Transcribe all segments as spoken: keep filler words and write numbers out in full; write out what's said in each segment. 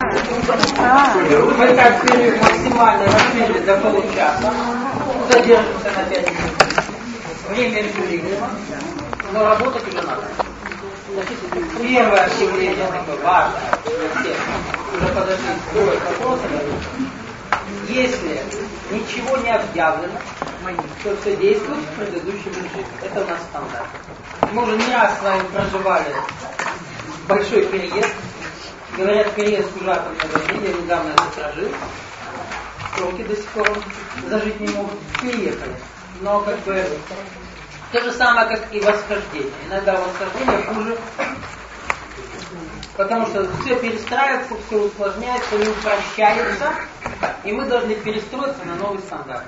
Мы так максимально расширили до получаса. Задержимся на пять минут. Время регулируемо, но работать уже надо. Первое объявление такое важное для всех. Уже подошли к второй вопросу. Если ничего не объявлено, то все действует в предыдущем режиме. Это у нас стандарт. Мы уже не раз с вами проживали большой переезд. Говорят, переезд ужасно много времени. Я недавно это прожил. Сроки до сих пор зажить не могут. Переехали. Но как бы то же самое, как и восхождение. Иногда восхождение хуже. Потому что все перестраивается, все усложняется, не упрощается. И мы должны перестроиться на новый стандарт.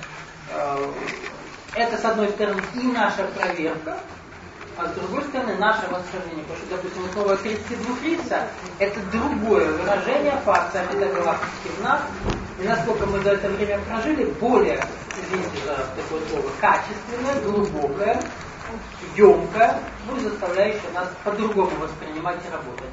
Это, с одной стороны, и наша проверка, а с другой стороны, наше восхождение. Потому что, допустим, слово тридцать два лица – это другое выражение факта метагалактических знак. И насколько мы за это время прожили, более, извините за такое слово, качественное, глубокое, емкое, ну, заставляющее нас по-другому воспринимать и работать.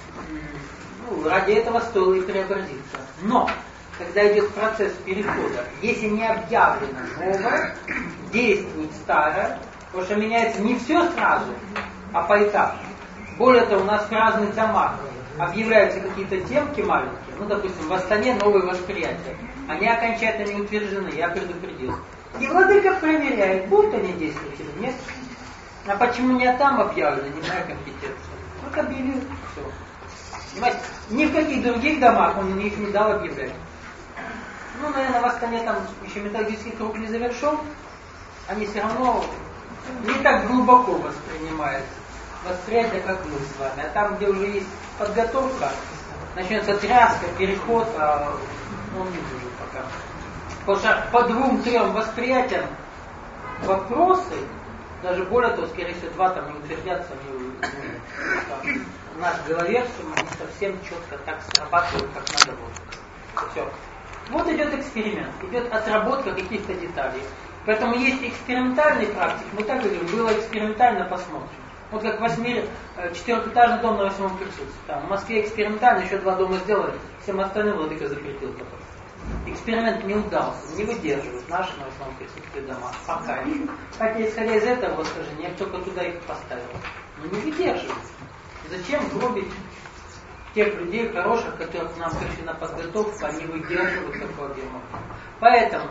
Ну, ради этого стоило и преобразиться. Но, когда идет процесс перехода, если не объявлено новое, действует старое, потому что меняется не все сразу, а поэтапно. Более того, у нас в разных домах объявляются какие-то темки маленькие, ну, допустим, в Астане новые восприятия. Они окончательно не утверждены, я предупредил. И владыка проверяет, будут они действовать или нет. А почему не там объявлено, не моя компетенция. Вот объявил, все. Понимаете, ни в каких других домах он их не дал объявлять. Ну, наверное, в Астане там еще металлический круг не завершен, они все равно не так глубоко воспринимают восприятие, как мы с вами. А там, где уже есть подготовка, начнется тряска, переход, а он не будет пока. Потому что по двум-трем восприятиям вопросы, даже более того, скорее всего, два там не утвердятся, не, не, в нашей голове все не совсем четко так срабатывает, как надо будет. Все. Вот идет эксперимент, идет отработка каких-то деталей. Поэтому есть экспериментальный практик, мы так говорим, было экспериментально, посмотрим. Вот как восьми, четырехэтажный дом на восьмом присутствии. Там в Москве экспериментально, еще два дома сделали, всем остальным владыка запретил потом. Эксперимент не удался, не выдерживают наши на восьмом присутствии дома. Пока еще. Хотя исходя из этого восхождения, я только туда их поставил. Но не выдерживают. Зачем гробить тех людей хороших, которых нам пришли на подготовку, они выдерживают такого объема. Поэтому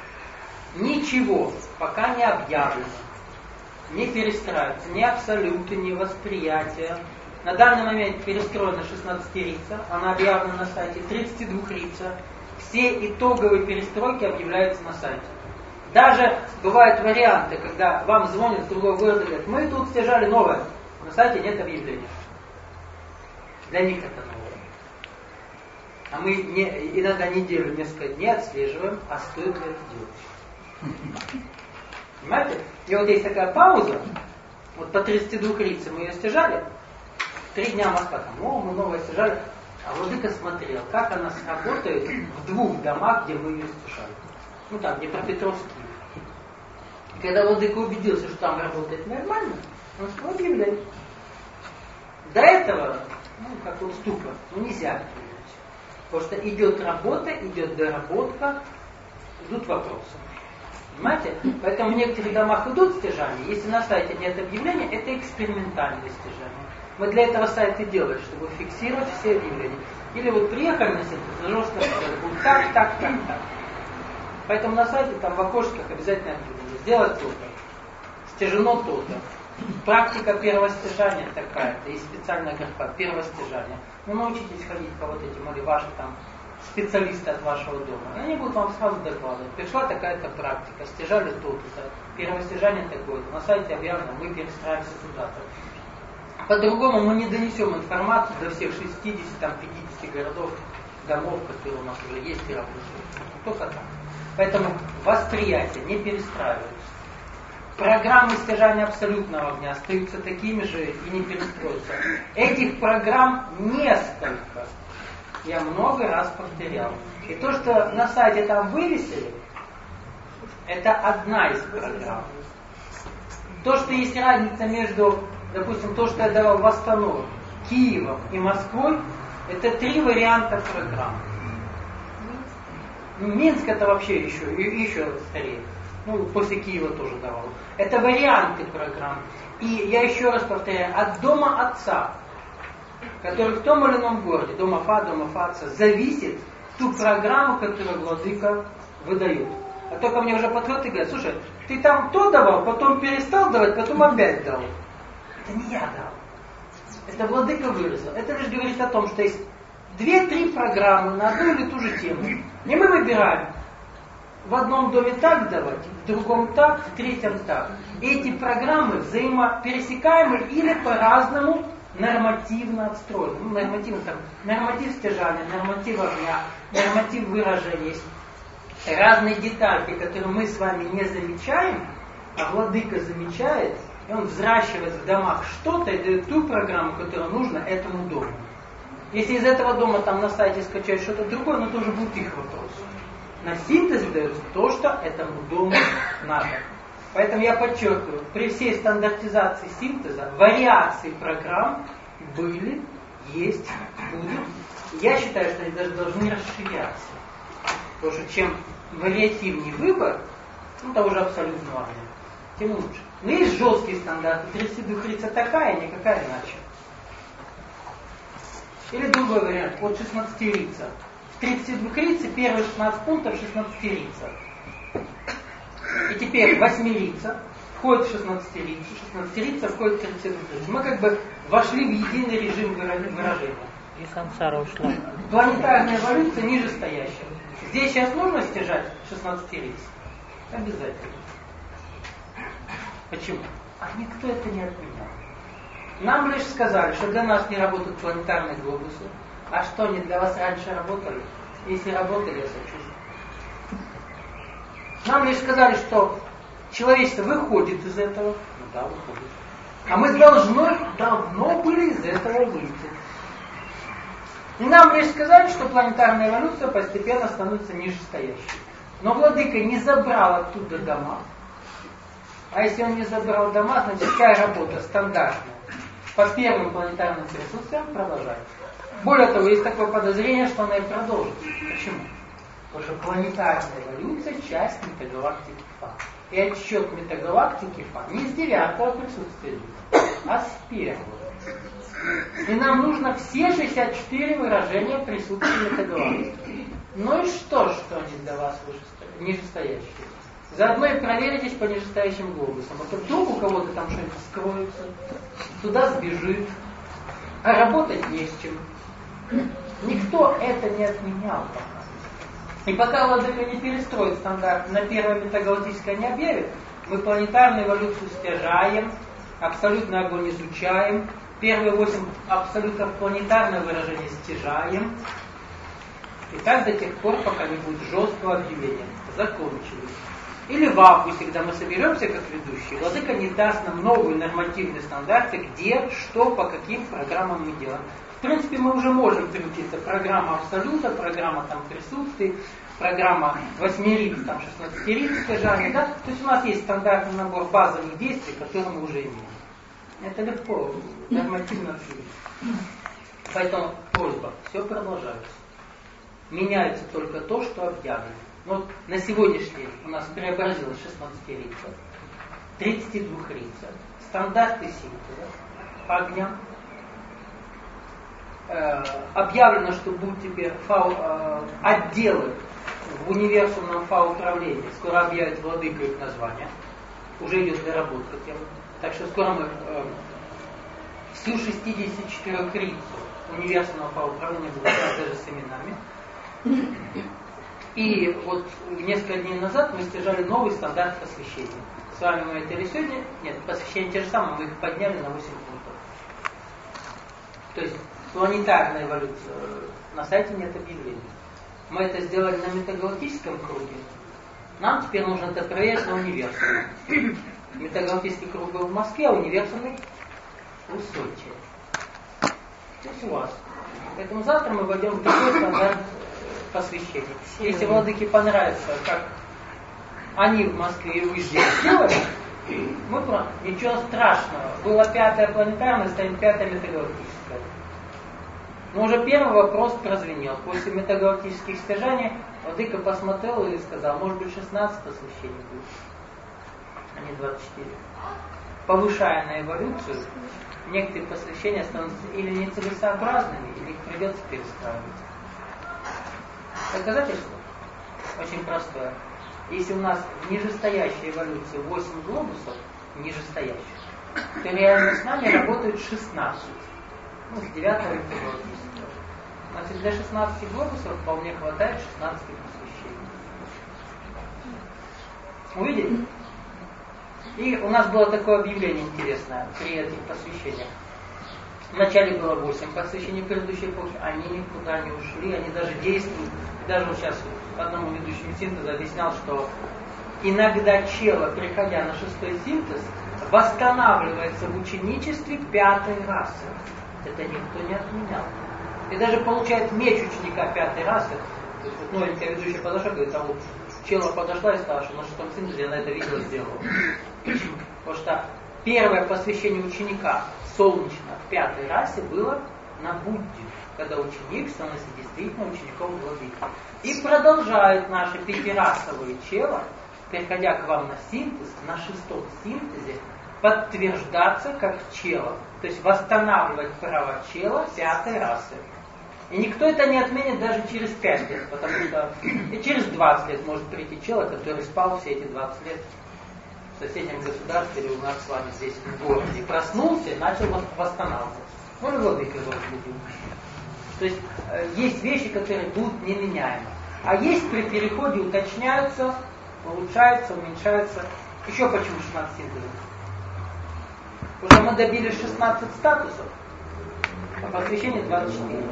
ничего пока не объявлено, не перестраивается, ни абсолюты, ни восприятия. На данный момент перестроена шестнадцатирица, она объявлена на сайте, тридцатидвухрица. Все итоговые перестройки объявляются на сайте. Даже бывают варианты, когда вам звонят с другого города и говорят, мы тут стяжали новое, на сайте нет объявления. Для них это новое. А мы не, иногда неделю, несколько дней отслеживаем, а стоит ли это делать. Понимаете? И вот есть такая пауза, вот по тридцати двум лицам мы ее стяжали, три дня Москва, там, о, мы новое стяжали, а владыка смотрел, как она сработает в двух домах, где мы ее стяжали. Ну там, Днепропетровский. И когда владыка убедился, что там работает нормально, он сказал, объявляй. До этого, ну, как вот ступор, ну нельзя объявлять. Потому что идет работа, идет доработка, идут вопросы. Понимаете? Поэтому в некоторых домах идут стяжания. Если на сайте нет объявления, это экспериментальное стяжание. Мы для этого сайты делаем, чтобы фиксировать все объявления. Или вот приехали на сайт, жестко сказали, будет так, так, так, так. Поэтому на сайте там в окошках обязательно объявление. Сделать то-то. Стяжено то-то. Практика первого стяжания такая-то. Есть специальная графа первого стяжания. Ну научитесь ходить по вот этим, или ваши там специалисты от вашего дома. И они будут вам сразу докладывать. Пришла такая-то практика, стяжали то-то. Первое стяжание такое-то. На сайте объявлено, мы перестраиваемся туда-то. По-другому мы не донесем информацию до всех шестидесяти, там, пятидесяти городов, домов, которые у нас уже есть и работают. Только так. Поэтому восприятия не перестраиваются. Программы стяжания абсолютного огня остаются такими же и не перестроятся. Этих программ несколько. Я много раз повторял. И то, что на сайте там вывесили, это одна из программ. То, что есть разница между, допустим, то, что я давал в Астану, Киевом и Москвой, Это три варианта программ. Минск это вообще еще, еще старее. Ну, после Киева тоже давал. Это варианты программ. И я еще раз повторяю, от дома отца, который в том или ином городе, дома Фа, дома Фаца, зависит ту программу, которую владыка выдает. А то ко мне уже подходит и говорит: слушай, ты там то давал, потом перестал давать, потом опять дал. Это не я дал. Это владыка выразил. Это лишь говорит о том, что есть две-три программы на одну или ту же тему. И мы выбираем в одном доме так давать, в другом так, в третьем так. И эти программы взаимопересекаемы или по-разному нормативно отстроены. Ну, нормативно, там, норматив стяжания, норматив огня, норматив выражения. Есть разные детальки, которые мы с вами не замечаем, а владыка замечает, и он взращивает в домах что-то и дает ту программу, которая нужна этому дому. Если из этого дома там на сайте скачать что-то другое, но тоже будет их вопрос. На синтез дается то, что этому дому надо. Поэтому я подчеркиваю, при всей стандартизации синтеза вариации программ были, есть, будут. Я считаю, что они даже должны расширяться. Потому что чем вариативнее выбор, ну того же абсолютного огня, тем лучше. Но есть жесткие стандарты. тридцатидвухрица такая, никакая иначе. Или другой вариант, вот шестнадцатирица. В тридцатидвухрице первые шестнадцать пунктов шестнадцатирица. И теперь восьмирица входит в шестнадцатирицу, шестнадцатирица входит в тридцатидвухрицу. Мы как бы вошли в единый режим выражения. И сансара ушла. Планетарная эволюция нижестоящая. Здесь сейчас нужно стяжать шестнадцатирицу? Обязательно. Почему? А никто это не отменял. Нам лишь сказали, что для нас не работают планетарные глобусы. А что, они для вас раньше работали? Если работали, я сочувствую. Нам лишь сказали, что человечество выходит из этого. Ну да, выходит. А мы должны, давно были из этого выйти. И нам лишь сказали, что планетарная эволюция постепенно становится нижестоящей. Но владыка не забрал оттуда дома. А если он не забрал дома, значит вся работа стандартная по первым планетарным присутствиям продолжается. Более того, есть такое подозрение, что она и продолжится. Почему? Потому что планетарная эволюция – часть метагалактики Фа. И отсчет метагалактики Фа не с девятого присутствия, а с первого. И нам нужно все шестьдесят четыре выражения присутствия метагалактики. Ну и что, что они для вас нижестоящие? Заодно и проверитесь по нижестоящим глобусам. А то вдруг у кого-то там что-нибудь скроется, туда сбежит, а работать не с чем. Никто это не отменял пока. И пока владыка не перестроит стандарт, на первое метагалактическое не объявит, мы планетарную эволюцию стяжаем, абсолютный огонь изучаем, первые восемь абсолютов планетарное выражение стяжаем. И так до тех пор, пока не будет жесткого объявления. Закончились. Или в августе, когда мы соберемся как ведущие, владыка не даст нам новые нормативные стандарты, где, что, по каким программам мы делаем. В принципе, мы уже можем приучиться. Программа абсолюта, программа там присутствий, программа восьмириц, там шестнадцатириц стяжания, да? То есть у нас есть стандартный набор базовых действий, которые мы уже имеем. Это легко, нормативно объявить. Поэтому просьба, все продолжается. Меняется только то, что объявлено. Вот на сегодняшний день у нас преобразилась шестнадцатирица, тридцатидвухрица, стандарты синтеза по огням. Э, объявлено, что будут теперь фау, э, отделы в универсумном фау-управлении. Скоро объявят владыка их название. Уже идет доработка тем. Так что скоро мы э, всю шестидесятичетырёхрицу универсумного фау-управления будем даже с именами. И вот несколько дней назад мы стяжали новый стандарт посвящения. С вами мы это или сегодня? Нет, посвящение те же самые, мы их подняли на восемь пунктов. То есть планетарная эволюция, на сайте нет объявлений. Мы это сделали на метагалактическом круге. Нам теперь нужно это проверить на универсуме. Метагалактический круг был в Москве, а универсумный в Сочи. То есть у вас. Поэтому завтра мы войдем в другой стандарт посвящения. Если владыке понравится, как они в Москве и вы здесь делали, мы про... ничего страшного. Было пятое планетарное, станет пятое метагалактическое. Но уже первый вопрос прозвенел. После метагалактических стяжаний Владыка посмотрел и сказал, может быть шестнадцать посвящений будет, а не двадцать четыре. Повышая на эволюцию, некоторые посвящения становятся или нецелесообразными, или их придется перестраивать. Доказательство очень простое. Если у нас в нижестоящей эволюции восемь глобусов, нижестоящих, то реально с нами работают шестнадцать. Ну, с девятого галактического. Значит, для шестнадцати глобусов вполне хватает шестнадцати посвящений. Увидели? И у нас было такое объявление интересное при этих посвящениях. Вначале было восемь посвящений предыдущей эпохи, они никуда не ушли, они даже действуют. И даже вот сейчас одному ведущему синтеза объяснял, что иногда чело, приходя на шестой синтез, восстанавливается в ученичестве пятой расы. Это никто не отменял. И даже получает меч ученика пятой расы. То есть вот новенькая ведущая подошла, говорит, а вот чела подошла и сказала, что на шестом синтезе она это видео сделала. Почему? Потому что первое посвящение ученика солнечно в пятой расе было на Будде, когда ученик становится действительно учеником Владыки. И продолжает наши пятирасовые чела, переходя к вам на синтез, на шестом синтезе, подтверждаться как чела, то есть восстанавливать права чела пятой расы. И никто это не отменит даже через пять лет, потому что и через двадцать лет может прийти чела, который спал все эти двадцать лет в соседнем государстве или у нас с вами здесь в городе. Проснулся и начал восстанавливаться. Он и Владыка его разбудил. То есть э, есть вещи, которые будут неменяемы. А есть при переходе уточняются, улучшаются, уменьшаются. Еще почему шестнадцать синтезов? Уже мы добились шестнадцать статусов, а посвящение двадцать четыре.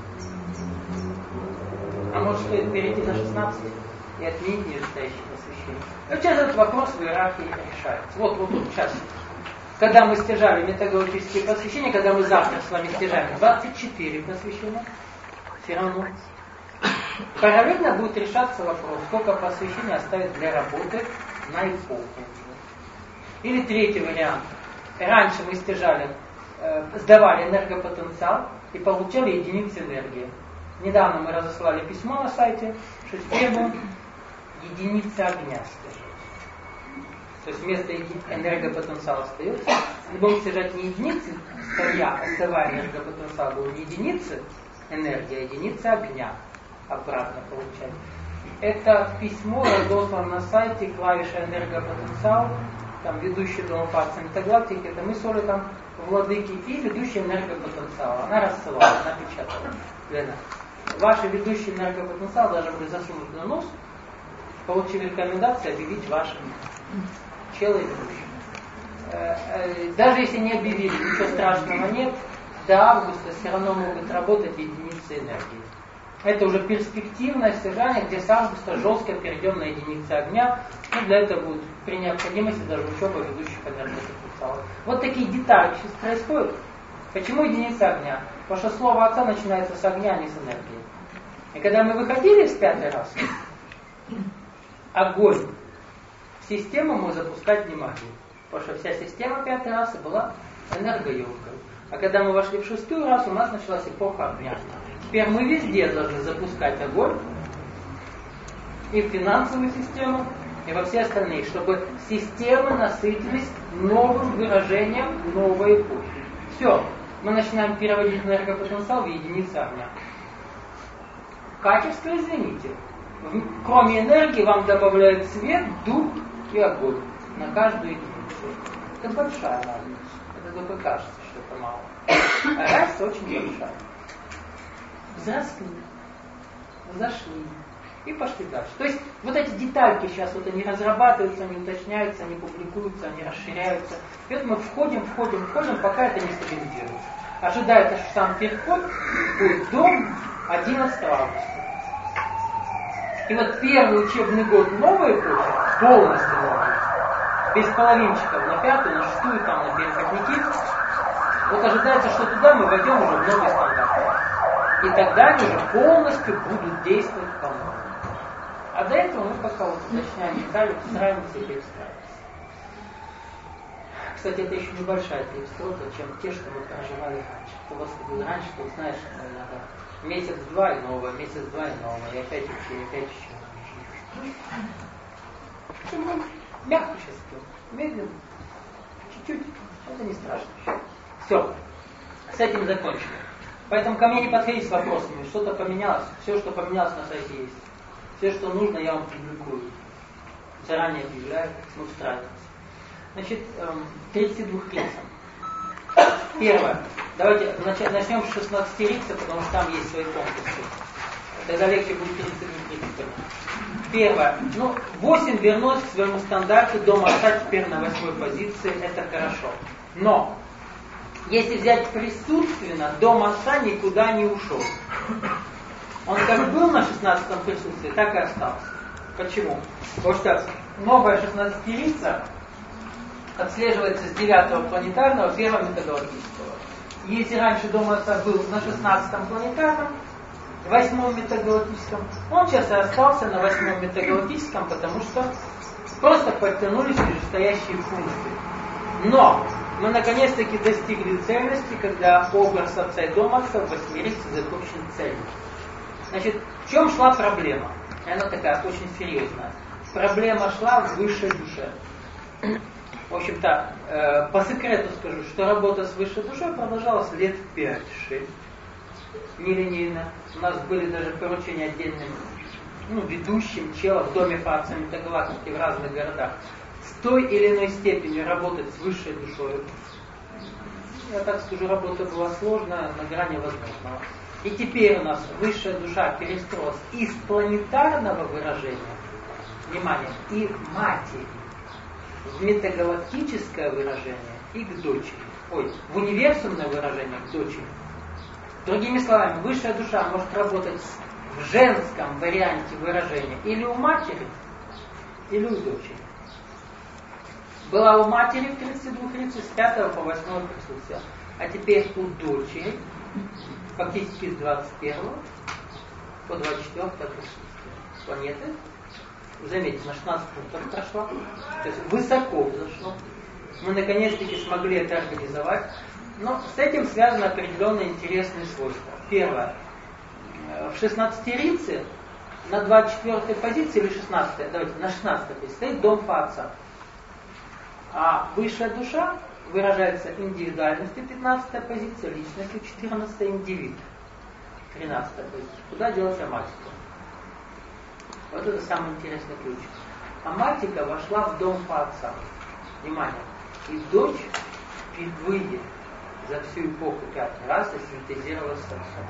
А может стоит перейти на шестнадцать и отменить нижестоящее посвящение? И сейчас этот вопрос в иерархии решается. Вот, вот тут сейчас. Когда мы стяжали метагалактические посвящения, когда мы завтра с вами стяжаем двадцать четыре посвящения, все равно параллельно будет решаться вопрос, сколько посвящений оставить для работы на эпоху. Или третий вариант. Раньше мы стяжали, э, сдавали энергопотенциал и получали единицы энергии. Недавно мы разослали письмо на сайте, что теперь мы единицы огня стяжать. То есть вместо энергопотенциала остается. Мы будем стяжать не единицы, стоя, сдавая энергопотенциал, будем не единицы энергии, а единицы огня обратно получать. Это письмо разослано на сайте, клавиша энергопотенциал, там ведущий дом факции метагалактики, это мы с Олей там Владыки, и ведущий энергопотенциал. Она рассылала, она печатала. Лена, ваши ведущие энергопотенциал даже были засунуты на нос, получили рекомендацию объявить вашим чело и ведущим. Даже если не объявили, ничего страшного нет, до августа все равно могут работать единицы энергии. Это уже перспективное стяжание, где с августа жестко перейдем на единицы огня. Ну, для этого будет при необходимости даже учеба ведущих энергопотенциалов. Вот такие детали сейчас происходят. Почему единица огня? Потому что слово отца начинается с огня, а не с энергии. И когда мы выходили с пятой расы, огонь в систему мы запускать не могли. Потому что вся система пятой расы была энергоемкой. А когда мы вошли в шестую расу, у нас началась эпоха огня. Теперь мы везде должны запускать огонь, и в финансовую систему, и во все остальные, чтобы системы насытились новым выражением новой эпохи. Все, мы начинаем переводить энергопотенциал в единицы огня. Качество, извините, кроме энергии вам добавляют свет, дух и огонь на каждую единицу. Это большая разница. Это только кажется, что это мало. А разница очень большая. Взросли, зашли и пошли дальше. То есть вот эти детальки сейчас вот они разрабатываются, они уточняются, они публикуются, они расширяются. И вот мы входим, входим, входим, пока это не стабилизируется. Ожидается, что сам переход будет до одиннадцатого августа. И вот первый учебный год новой эпохи, полностью новый, без половинчиков на пятую, на шестую, там на переходники, вот ожидается, что туда мы войдем уже в новый стандарт. И тогда они уже полностью будут действовать по-новому. А до этого мы пока вот уточняем детали, встраиваемся и перестраиваемся. Кстати, это еще небольшая перестройка, чем те, что мы проживали раньше. Кто вас ходил раньше, то знаешь, надо месяц-два и новое, месяц-два и новое, и опять учи, и опять учи. Ну, мягко сейчас идем, медленно, чуть-чуть, это не страшно. Все, с этим закончили. Поэтому ко мне не подходите с вопросами, что-то поменялось, все, что поменялось на сайте есть. Все, что нужно, я вам публикую. Заранее объявляю, мы устраиваемся. Значит, тридцать два лица. Первое. Давайте начнем с шестнадцати лица, потому что там есть свои тонкости. Тогда легче будет тридцать два лица. Первое. Ну, восемь вернулось к своему стандарту, дом отца теперь на восьмой позиции, это хорошо. Но, если взять присутственно, дом отца никуда не ушел. Он как был на шестнадцатом присутствии, так и остался. Почему? Потому что новая шестнадцатилица отслеживается с девятого планетарного, первого методологического. Если раньше дом отца был на шестнадцатом планетарном, восьмом метагалактическом, он сейчас и остался на восьмом метагалактическом, потому что просто подтянулись нижестоящие функции. Но мы наконец-таки достигли цельности, когда образ отца и дом отца в восьмерicе закончен цельно. Значит, в чем шла проблема? Она такая очень серьезная. Проблема шла в высшей душе. В общем-то, э, по секрету скажу, что работа с высшей душой продолжалась лет пять-шесть. Нелинейно. У нас были даже поручения отдельным ну, ведущим челом в доме по отцам метагалактики в разных городах. С той или иной степенью работать с высшей душой. Я так скажу, работа была сложная, на грани возможного. И теперь у нас высшая душа перестроилась из планетарного выражения, внимание, и матери, в метагалактическое выражение и к дочери. Ой, в универсумное выражение к дочери. Другими словами, высшая душа может работать в женском варианте выражения или у матери, или у дочери. Была у матери в тридцати двух лицах с пятого по восьмое присутствие, а теперь у дочери фактически с двадцать первого по двадцать четвёртое присутствие планеты. Заметьте, на шестнадцать пунктов прошло. То есть высоко взошло. Мы наконец-таки смогли это организовать. Но с этим связаны определенные интересные свойства. Первое. В шестнадцатерице на двадцать четвёртой позиции или шестнадцатой, давайте, на шестнадцатой позиции стоит дом по отцам. А высшая душа выражается индивидуальностью, пятнадцатая позиция, личностью, четырнадцатая индивид, тринадцатая позиция. Куда делать аматику? Вот это самый интересный ключ. Аматика вошла в дом по отцам. Внимание. И дочь впервые за всю эпоху пятой расы синтезировалась с отцом.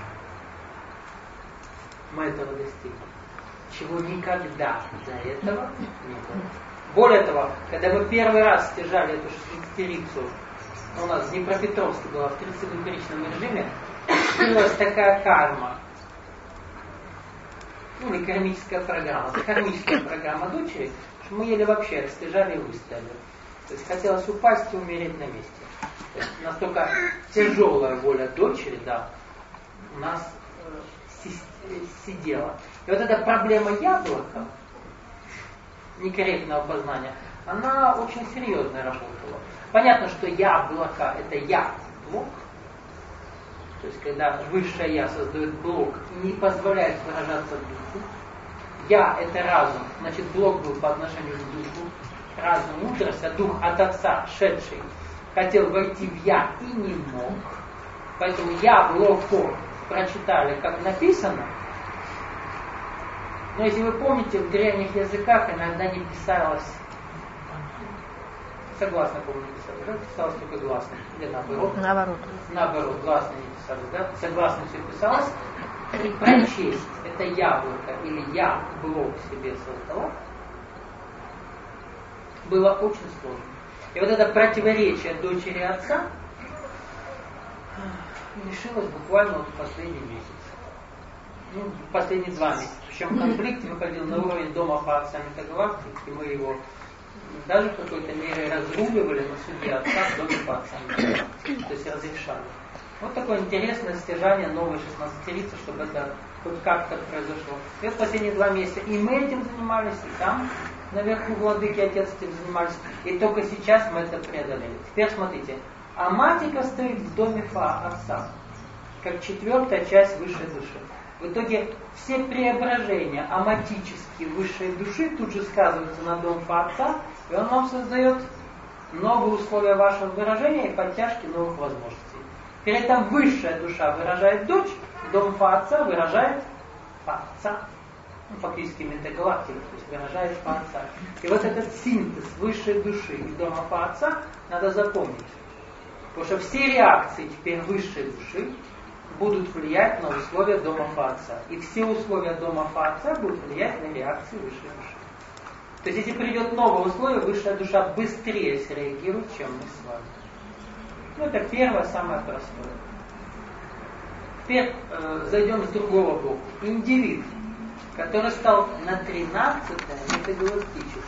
Мы этого достигли. Чего никогда до этого не было. Более того, когда мы первый раз стяжали эту шестнадцатерицу, у нас в Днепропетровске была в тридцатидвухличном режиме, открылась такая карма. Ну, или кармическая программа. Кармическая программа дочери, что мы еле вообще стяжали и выставили. То есть хотелось упасть и умереть на месте. То есть настолько тяжелая воля дочери, да, у нас э, сидела. И вот эта проблема яблока, некорректного познания, она очень серьезно работала. Понятно, что яблоко это я, блок. То есть, когда высшее я создает блок и не позволяет выражаться духу. Я это разум, значит блок был по отношению к духу. Разум мудрость, а дух от отца, шедший, хотел войти в я и не мог. Поэтому яблоко прочитали, как написано. Но если вы помните, в древних языках иногда не писалось, согласно, по-моему, не писалось, да? Писалось только гласно. Или наоборот. Наоборот. Наоборот, гласно не писалось, да? Согласно все писалось. И прочесть это яблоко или я блок себе создала, было очень сложно. И вот это противоречие дочери и отца решилось буквально вот в последний месяц. Ну, в последние два месяца. Причем конфликт выходил на уровень дома по отцам метагалактики, и мы его даже в какой-то мере разруливали на суде отца в доме по отцам метагалактики. То есть разрешали. Вот такое интересное стяжание новой шестнадцатерицы, чтобы это хоть как-то произошло. И вот последние два месяца и мы этим занимались, и там наверху владыки отец этим занимались. И только сейчас мы это преодолели. Теперь смотрите. Аматика стоит в доме Фа, отца, как четвертая часть высшей души. В итоге все преображения аматические высшей души тут же сказываются на дом Фа, отца, и он вам создает новые условия вашего выражения и подтяжки новых возможностей. При этом высшая душа выражает дочь, дом Фа, отца выражает Фа, отца. Ну, фактически метагалактика, то есть выражает Фа, отца. И вот этот синтез высшей души и дома Фа, отца надо запомнить. Потому что все реакции теперь высшей души будут влиять на условия дома Фа, отца. И все условия дома Фа, отца будут влиять на реакции высшей души. То есть если придет новое условие, высшая душа быстрее среагирует, чем мы с вами. Ну, это первое, самое простое. Теперь э, зайдем с другого боку. Индивид, который стал на тринадцатое метагалактическое.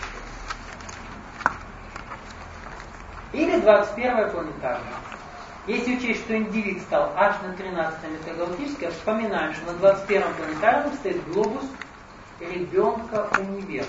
Или двадцать первое планетарное. Если учесть, что индивид стал аж на тринадцатое метагалактическое, вспоминаем, что на двадцать первом планетарном стоит глобус ребенка универсума.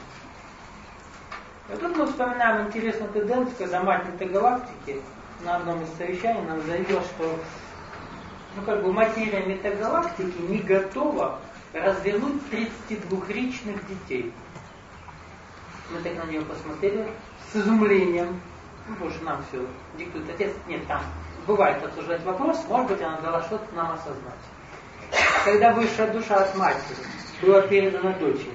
И тут мы вспоминаем интересную тенденцию, когда мать метагалактики на одном из совещаний нам заявила, что ну, как бы материя метагалактики не готова развернуть тридцатидвухричных детей. Мы так на нее посмотрели с изумлением. Ну, потому что нам все диктует отец. Нет, там бывает обсуждать вопрос, может быть, она дала что-то нам осознать. Когда высшая душа от матери была передана дочери,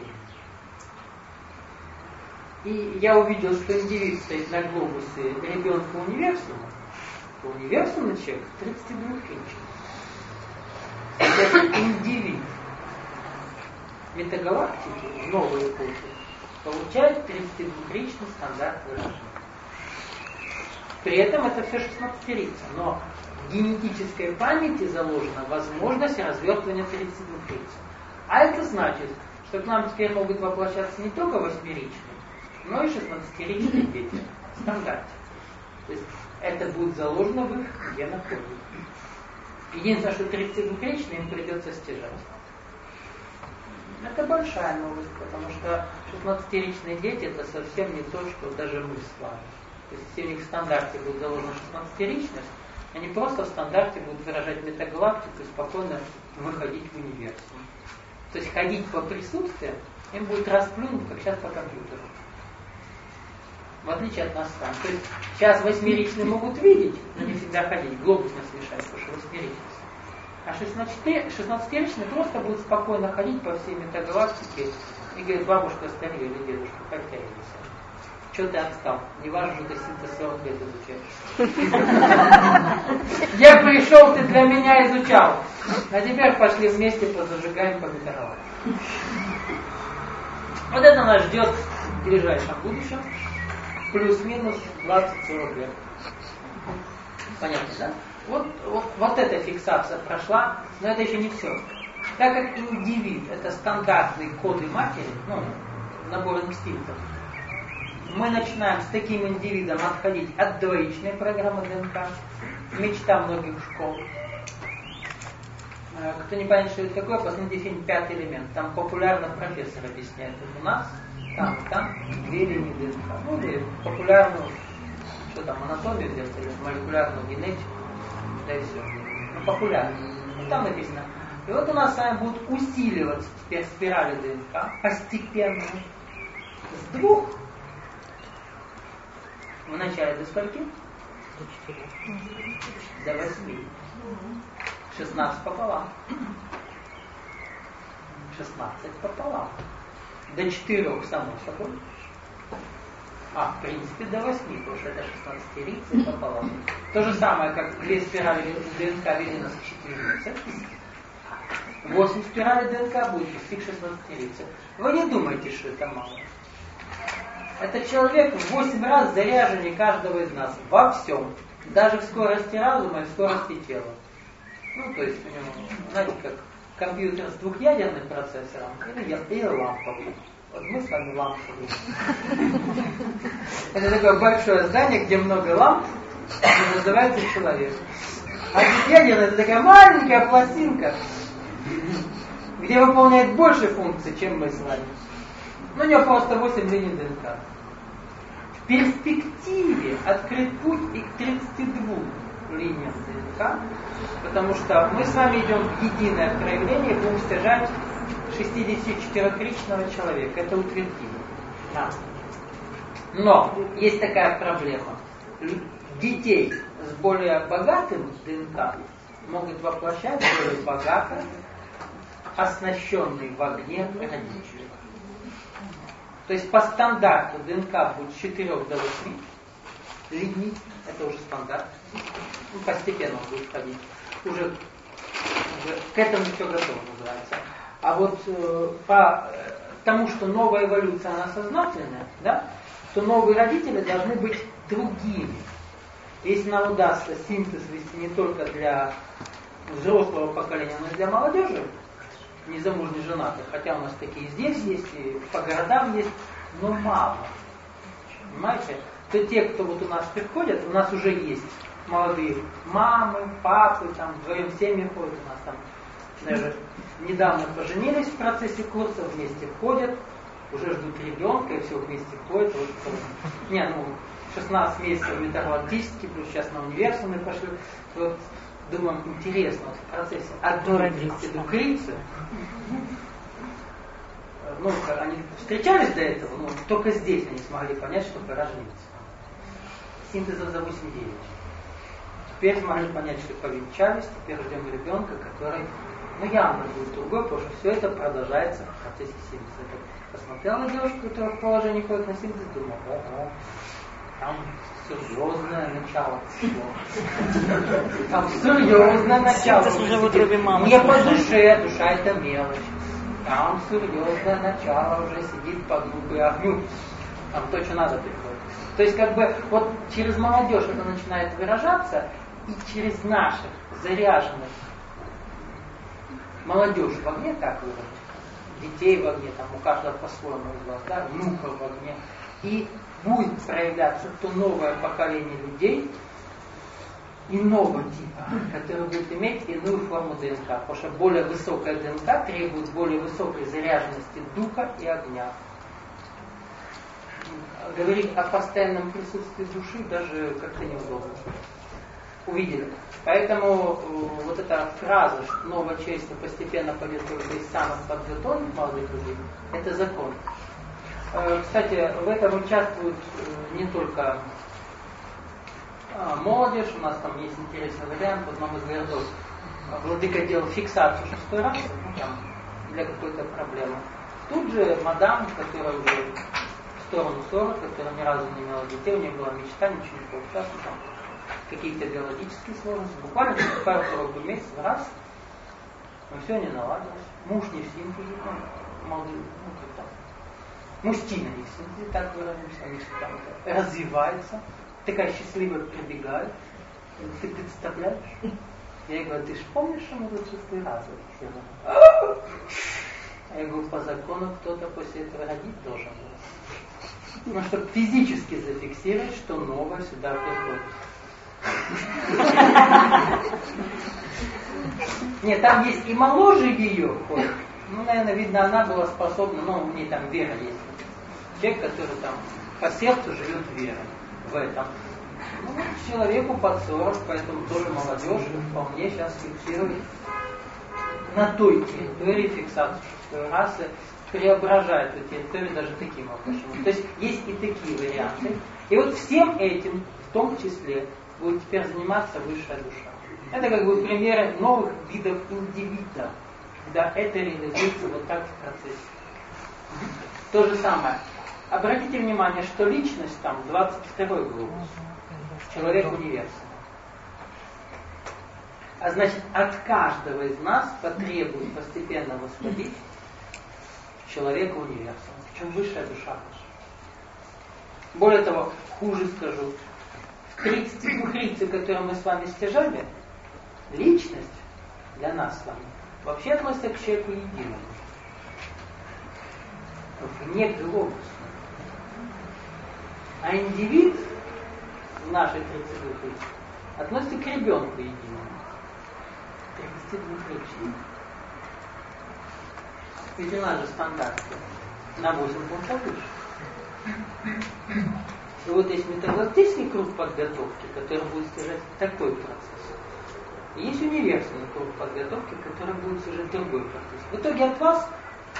и я увидел, что индивид стоит на глобусе ребенка универсума, то универсумный человек тридцатидвухричный. Это индивид метагалактики в новой эпохе получает тридцатидвухричный стандарт выражения. При этом это все шестнадцатерица, но в генетической памяти заложена возможность развертывания тридцатидвухрицы. А это значит, что к нам теперь могут воплощаться не только восьмеричные, но и шестнадцатеричные дети в стандарте. То есть это будет заложено в их генах. Единственное, что тридцатидвухричные им придется стяжать. Это большая новость, потому что шестнадцатеричные дети это совсем не то, что даже мы с вами. То есть если у них в стандарте будет заложена шестнадцатеричность, они просто в стандарте будут выражать метагалактику и спокойно выходить в универсум. То есть ходить по присутствию им будет расплюнуть, как сейчас по компьютеру. В отличие от нас там. То есть сейчас восьмеричные могут видеть, но не всегда ходить. Глобус нас мешает, потому что восьмеричность. А шестнадцатеричные просто будут спокойно ходить по всей метагалактике и говорят, бабушка старее или дедушка, как ты это? Что ты отстал? Не важно, что ты синтез сорок лет изучаешь. Я пришел, ты для меня изучал. А теперь пошли вместе позажигаем по металлу. Вот это нас ждет в ближайшем будущем. Плюс-минус двадцать-сорок лет. Понятно, да? Вот, вот, вот эта фиксация прошла, но это еще не все. Так как индивид это стандартные коды матери, ну, набор инстинктов, мы начинаем с таким индивидом отходить от двоичной программы ДНК, мечта многих школ. Кто не понимает, что это такое, посмотрите фильм «Пятый элемент». Там популярно профессор объясняет. Вот у нас, там и там две линии ДНК. Ну или популярную, что там, анатомию взять, или молекулярную генетику, да и все. Ну, популярную. Ну, там написано. И вот у нас с вами будут усиливаться теперь спирали ДНК постепенно с двух в начале до скольки? До четырех. До восьми. шестнадцать пополам. шестнадцать пополам. До четырех, само собой. А, в принципе, до восьми, потому что это шестнадцатерица пополам. То же самое, как две спирали ДНК вели нас к четырнадцати. восемь спиралей ДНК будет вести к шестнадцатерице. Вы не думайте, что это мало. Это человек в восемь раз заряженнее каждого из нас во всем. Даже в скорости разума и в скорости тела. Ну, то есть у него, знаете, как компьютер с двухъядерным процессором или, или ламповый. Вот мы с вами ламповые. Это такое большое здание, где много ламп, и называется человек. А двухъядерный это такая маленькая пластинка. где выполняет больше функций, чем мы с вами. Но у него просто восемь линий ДНК. В перспективе открыть путь и к тридцати двум линиям ДНК, потому что мы с вами идем в единое проявление и будем стяжать шестидесятичетырёхличного человека. Это утвердимо. Да. Но есть такая проблема. Детей с более богатым ДНК могут воплощать более богато оснащенный в огне родители. То есть по стандарту ДНК будет с четырёх до восьми линий, это уже стандарт. Ну, постепенно он будет ходить. Уже, уже к этому все готово называется. А вот э, по э, тому, что новая эволюция, она сознательная, да, то новые родители должны быть другими. Если нам удастся синтез вести не только для взрослого поколения, но и для молодежи, незамужних женатых, хотя у нас такие здесь есть, и по городам есть, но мало. Понимаете? То те, кто вот у нас приходят, у нас уже есть молодые мамы, папы, там, вдвоем семьи ходят, у нас там даже недавно поженились в процессе курса, вместе ходят, уже ждут ребенка, и все вместе ходят. Вот, не, ну, шестнадцать месяцев метагалактически, плюс сейчас на универсум мы пошли. Вот, думаем, интересно, вот в процессе одной двухлицы, ну, они встречались до этого, но только здесь они смогли понять, что пора жениться. Синтезов за восемь-девять. Теперь смогли понять, что повенчались, теперь ждем ребенка, который, ну, явно будет другой, потому что все это продолжается в процессе синтеза. Я посмотрел на девушку, которая в положении ходит на синтез, думал, ого, там серьезное начало пошло. Там серьезное начало. Уже в утробе мамы. Не по душе, душа это мелочь. Там серьезное начало уже сидит под губы огню. Там то, что надо, приходит. То есть как бы вот через молодежь это начинает выражаться, и через наших заряженных молодежь в огне, как выразить, детей в огне, там у каждого по-своему из вас, да, внуков в огне, и будет проявляться то новое поколение людей иного типа, которое будет иметь иную форму ДНК, потому что более высокая ДНК требует более высокой заряженности духа и огня. Говорить о постоянном присутствии души даже как-то неудобно. Увидели. Поэтому вот эта фраза, что новое человечество постепенно пойдет только из самых подготовленных молодых людей, это закон. Кстати, в этом участвуют не только молодежь, у нас там есть интересный вариант, в одном из городов владыка делал фиксацию шестой раз, ну, там, для какой-то проблемы. Тут же мадам, которая уже в сторону сорок, которая ни разу не имела детей, у нее была мечта, ничего не получалось, там какие-то биологические сложности, буквально пару-тройку месяцев раз, но все не наладилось. Муж не в синтезе, ну, молодой, ну, как-то. Мужчина не в синтезе, так выразимся, они там развиваются, такая счастливая прибегает. Ты представляешь? Я говорю, ты ж помнишь, что мы тут шестой раз? Я говорю, по закону кто-то после этого родить должен был. Ну, чтобы физически зафиксировать, что новое сюда приходит. Нет, там есть и моложе ее ходит. Ну, наверное, видно, она была способна, ну, у нее там вера есть. Человек, который там по сердцу живет верой в этом. Ну, человеку под сорок, поэтому тоже молодежь вполне сейчас фиксирует на той территории фиксацию шестой расы, преображает эту территорию даже таким образом. То есть есть и такие варианты. И вот всем этим, в том числе, будет теперь заниматься высшая душа. Это как бы примеры новых видов индивида, когда это реализуется вот так в процессе. То же самое. Обратите внимание, что личность там двадцать второй глобус. Человек универсум. А значит, от каждого из нас потребует постепенно восходить человека универсум. Причем высшая душа наша. Более того, хуже скажу, в тридцати двух лицах, которые мы с вами стяжали, личность для нас с вами вообще относится к человеку единому. Вне глобуса. А индивид в нашей тридцати двух лицах относится к ребенку единому. тридцати двухличному. Ведь у нас же стандарт на восемь пунктов выше. И вот есть метагалактический круг подготовки, который будет содержать такой процесс. И есть универсальный круг подготовки, который будет содержать другой процесс. В итоге от вас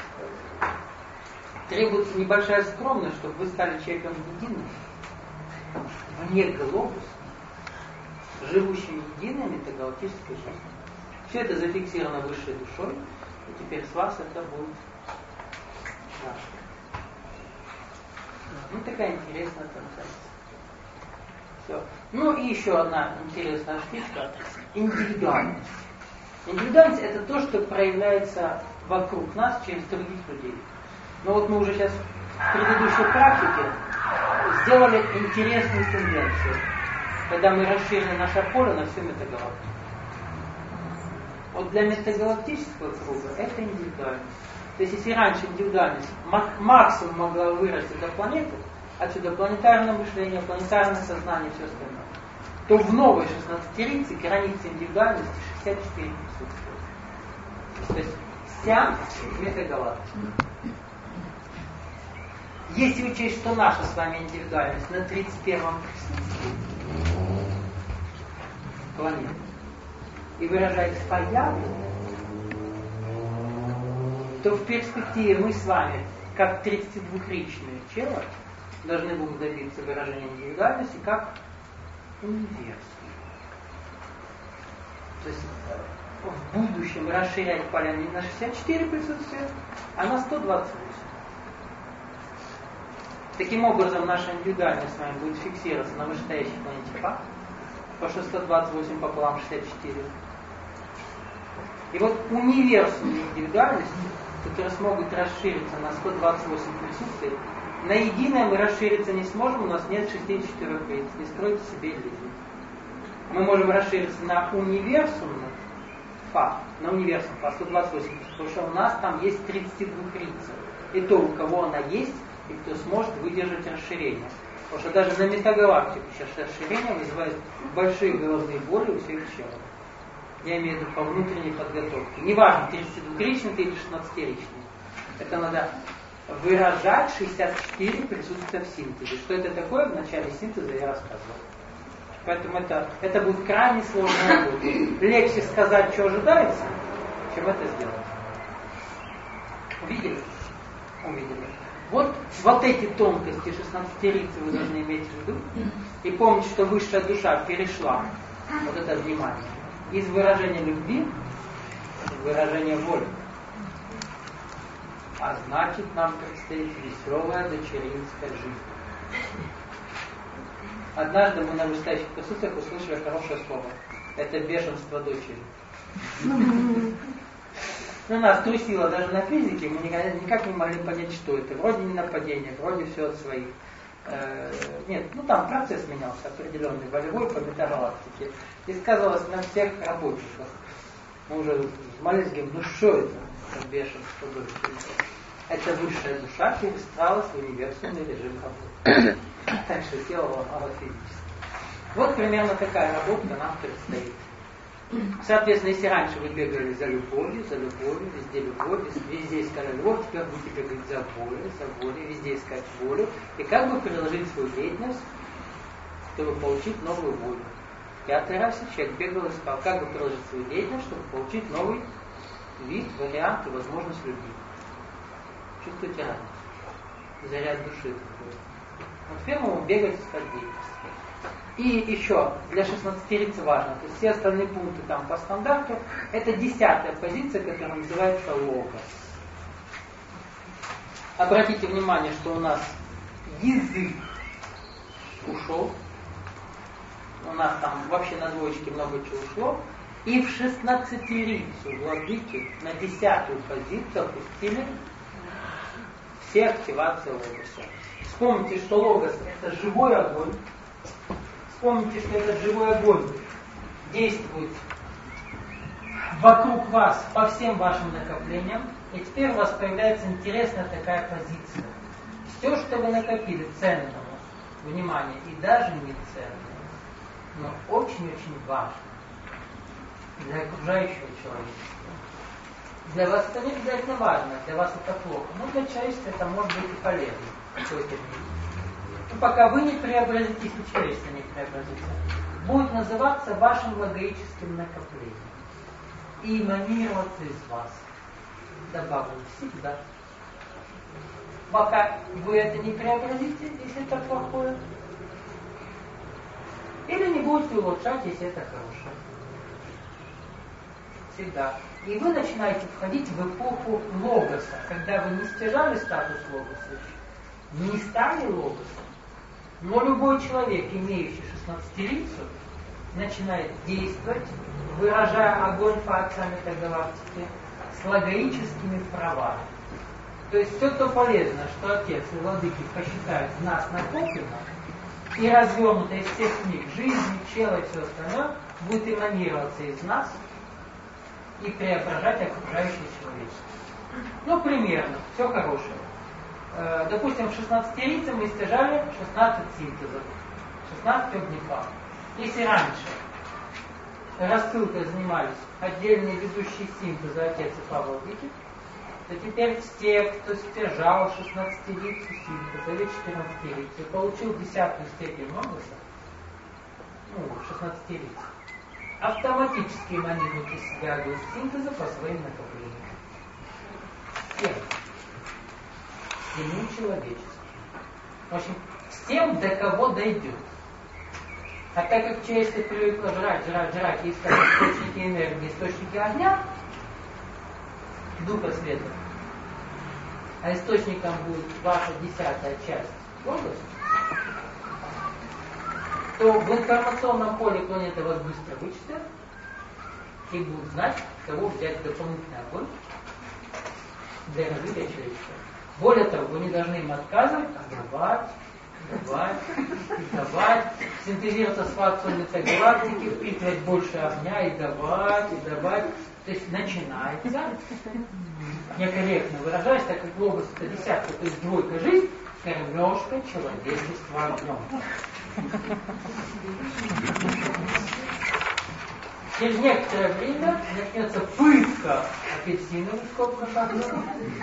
требуется небольшая скромность, чтобы вы стали человеком единым, вне глобуса, живущим единой метагалактической жизнью. Все это зафиксировано высшей душой, и теперь с вас это будет наше. Ну, такая интересная концепция. Все. Ну и еще одна интересная штучка – индивидуальность. Индивидуальность – это то, что проявляется вокруг нас через других людей. Но вот мы уже сейчас в предыдущей практике сделали интересную тенденцию, когда мы расширили наше поле на всю метагалактику. Вот для метагалактического круга это индивидуальность. То есть если раньше индивидуальность максимум могла вырасти до планеты, отсюда планетарное мышление, планетарное сознание и все остальное, то в новой шестнадцатерице границы индивидуальности шестьдесят четыре присутствуют. То есть вся метагалактика. Если учесть, что наша с вами индивидуальность на тридцать первом планете и выражается по яву, то в перспективе мы с вами, как тридцатидвухричное тело, должны будем добиться выражения индивидуальности как универсум. То есть в будущем расширять поля не на шестьдесят четыре присутствия, а на сто двадцать восемь. Таким образом, наша индивидуальность с вами будет фиксироваться на вышестоящей планете Па, по что сто двадцать восемь пополам шестьдесят четыре. И вот универсумные индивидуальности, которые смогут расшириться на сто двадцать восемь присутствий, на единое мы расшириться не сможем, у нас нет шестидесяти четырёх лиц, не стройте себе иллюзии. Мы можем расшириться на универсумных Па, на универсум Па сто двадцать восемь, потому что у нас там есть тридцатидвухрица. И то, у кого она есть, и кто сможет выдержать расширение. Потому что даже на метагалактику сейчас расширение вызывает большие головные боли у всех членов. Я имею в виду по внутренней подготовке. Неважно, тридцатидвухричный ты или шестнадцатиричный. Это надо выражать шестьдесят четыре присутствия в синтезе. Что это такое, в начале синтеза я рассказывал. Поэтому это, это будет крайне сложная работа. Легче сказать, что ожидается, чем это сделать. Увидели? Увидели. Вот, вот эти тонкости шестнадцатерицы вы должны иметь в виду. И помните, что высшая душа перешла, вот это внимание, из выражения любви в выражение воли. А значит, нам предстоит веселая дочеринская жизнь. Однажды мы на вышестоящих присутствиях услышали хорошее слово. Это бешенство дочери. Ну, нас трусило даже на физике, мы никак не могли понять, что это. Вроде не нападение, вроде все от своих. Э, нет, ну там процесс менялся определенный, волевой по метагалактике. И сказывалось на всех рабочих. Мы уже взмолились, говорим, ну что это? Это бешенство дочери. Это высшая душа пересталась в универсальный режим работы. Так что тело ломало физически. Вот примерно такая работа нам предстоит. Соответственно, если раньше вы бегали за любовью, за любовью, везде любовь, везде искали любовь, теперь будете бегать за волей, за волей, везде искать волю. И как бы приложить свою деятельность, чтобы получить новую волю. Пятый раз человек бегал и искал, как бы приложить свою деятельность, чтобы получить новый вид, вариант и возможность любви. Чувствуете разницу? Заряд души такой. Вот теперь мы будем бегать искать деятельность. И еще для шестнадцатерицы важно, то есть все остальные пункты там по стандарту, это десятая позиция, которая называется логос. Обратите внимание, что у нас язык ушел, у нас там вообще на двоечке много чего ушло, и в шестнадцатерицу владыки на десятую позицию опустили все активации логоса. Вспомните, что логос это живой огонь. Вспомните, что этот живой огонь действует вокруг вас по всем вашим накоплениям. И теперь у вас появляется интересная такая позиция. Все, что вы накопили ценного, внимание, и даже не ценного, но очень-очень важно для окружающего человечества, Для вас это не обязательно важно, для вас это плохо, но для человечества это может быть и полезно в какой-то мере. Но пока вы не преобразитесь, и человечество не преобразится, будет называться вашим логоическим накоплением и эманироваться из вас. Добавлю всегда. Пока вы это не преобразите, если это плохое, или не будете улучшать, если это хорошее. Всегда. И вы начинаете входить в эпоху логоса, когда вы не стяжали статус логоса, не стали логосом, но любой человек, имеющий шестнадцатилицу, начинает действовать, выражая огонь по отцам галактики, с логоическими правами. То есть все то полезно, что отец и владыки посчитают в нас накоплено, и развернуто из всех книг жизни, чела и все остальное, будет эманироваться из нас и преображать окружающее человечество. Ну, примерно, все хорошее. Э, допустим, в шестнадцатилице мы стяжали шестнадцать синтезов, шестнадцать огнепав. Если раньше рассылкой занимались отдельные ведущие синтезы отец и Павел Вики, то теперь те, кто стяжал шестнадцатилицу синтеза или четырнадцатилицу и получил десятую степень логоса, ну, шестнадцатилицу, автоматически эманируют из себя огонь синтеза по своим накоплениям. Всем. Всему человеческому. В общем, всем, до кого дойдет. А так как человечество привыкло жрать, жрать, жрать и искать источники энергии, источники огня, духа света, а источником будет ваша десятая часть логос, то в информационном поле планеты вас быстро вычислят и будут знать, кого взять дополнительный огонь для развития человечества. Более того, вы не должны им отказывать, а давать, давать, и давать, синтезироваться с факторами галактики, впитывать больше огня и давать, и давать. То есть начинается, некорректно выражаясь, так как логос это десятка, то есть двойка жизнь, кормежка человечества огнем. Через некоторое время начнется пытка апельсиновых скобках огнем.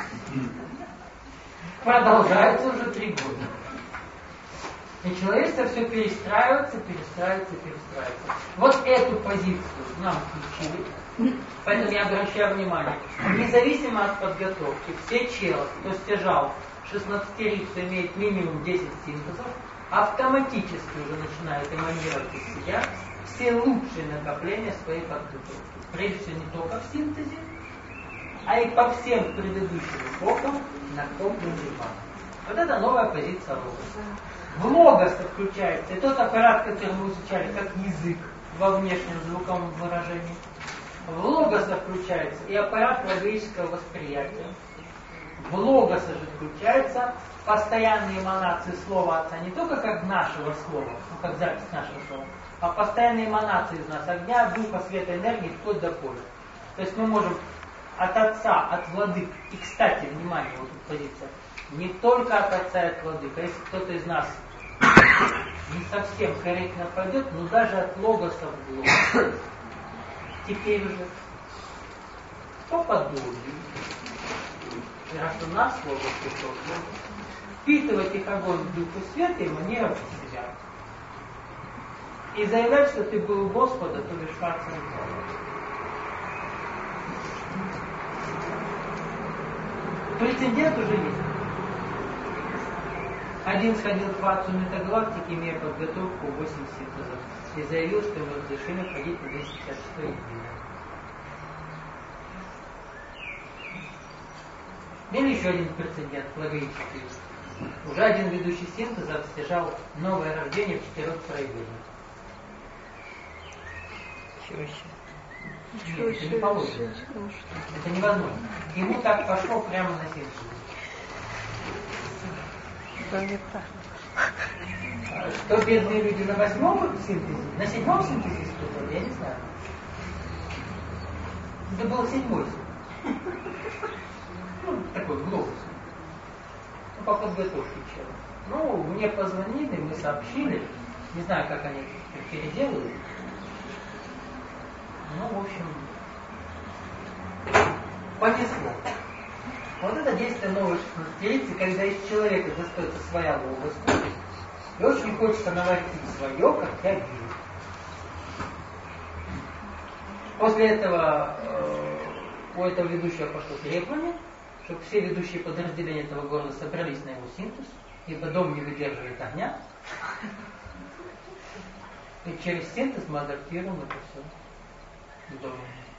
Продолжается уже три года. И человечество все перестраивается, перестраивается, перестраивается. Вот эту позицию нам включили. Поэтому я обращаю внимание, независимо от подготовки, все челы, кто стяжал шестнадцатилицу, имеет минимум десять синтезов, автоматически уже начинают эманировать из себя все лучшие накопления своей подготовки. Прежде всего не только в синтезе, а и по всем предыдущим эпохам накопленный ман. Вот это новая позиция логоса. В логоса включается и тот аппарат, который мы изучали как язык во внешнем звуковом выражении. В логоса включается и аппарат логического восприятия. В логоса же включается постоянные эманации слова отца, не только как нашего слова, ну как запись нашего слова, а постоянные эманации из нас огня, духа, света, энергии, вплоть до поля. То есть мы можем от отца, от владык, и, кстати, внимание, вот тут позиция, не только от отца и от владык, а если кто-то из нас не совсем корректно пойдет, но даже от логоса в логос. Теперь уже по подобию, раз у нас логос пришел, впитывать их огонь в дух и свет и манировать себя. И заявлять, что ты был у Господа, то лишь факт. Прецедент уже есть. Один сходил к фацу метагалактики, имея подготовку восемь синтезов, и заявил, что ему разрешили ходить на двести пятьдесят шесть дней. Или еще один прецедент, логический. Уже один ведущий синтеза стяжал новое рождение в четырех проявлениях. Нет, это не положено. Это невозможно. Ему так пошло прямо на синтез. Что бедные люди на восьмом синтезе, на седьмом синтезе испытывали, я не знаю. Это был седьмой. Ну, такой глобус. Ну, по подготовке чего. Ну, мне позвонили, мы сообщили. Не знаю, как они переделают. Ну, в общем, понесло. Вот это действие новой шестнадцатилетия, когда из человека достается своя логос, и очень хочется наворотить свое, как я вижу. После этого э, у этого ведущего пошло требование, чтобы все ведущие подразделения этого города собрались на его синтез, ибо дом не выдерживает огня. И через синтез мы адаптируем это все в доме.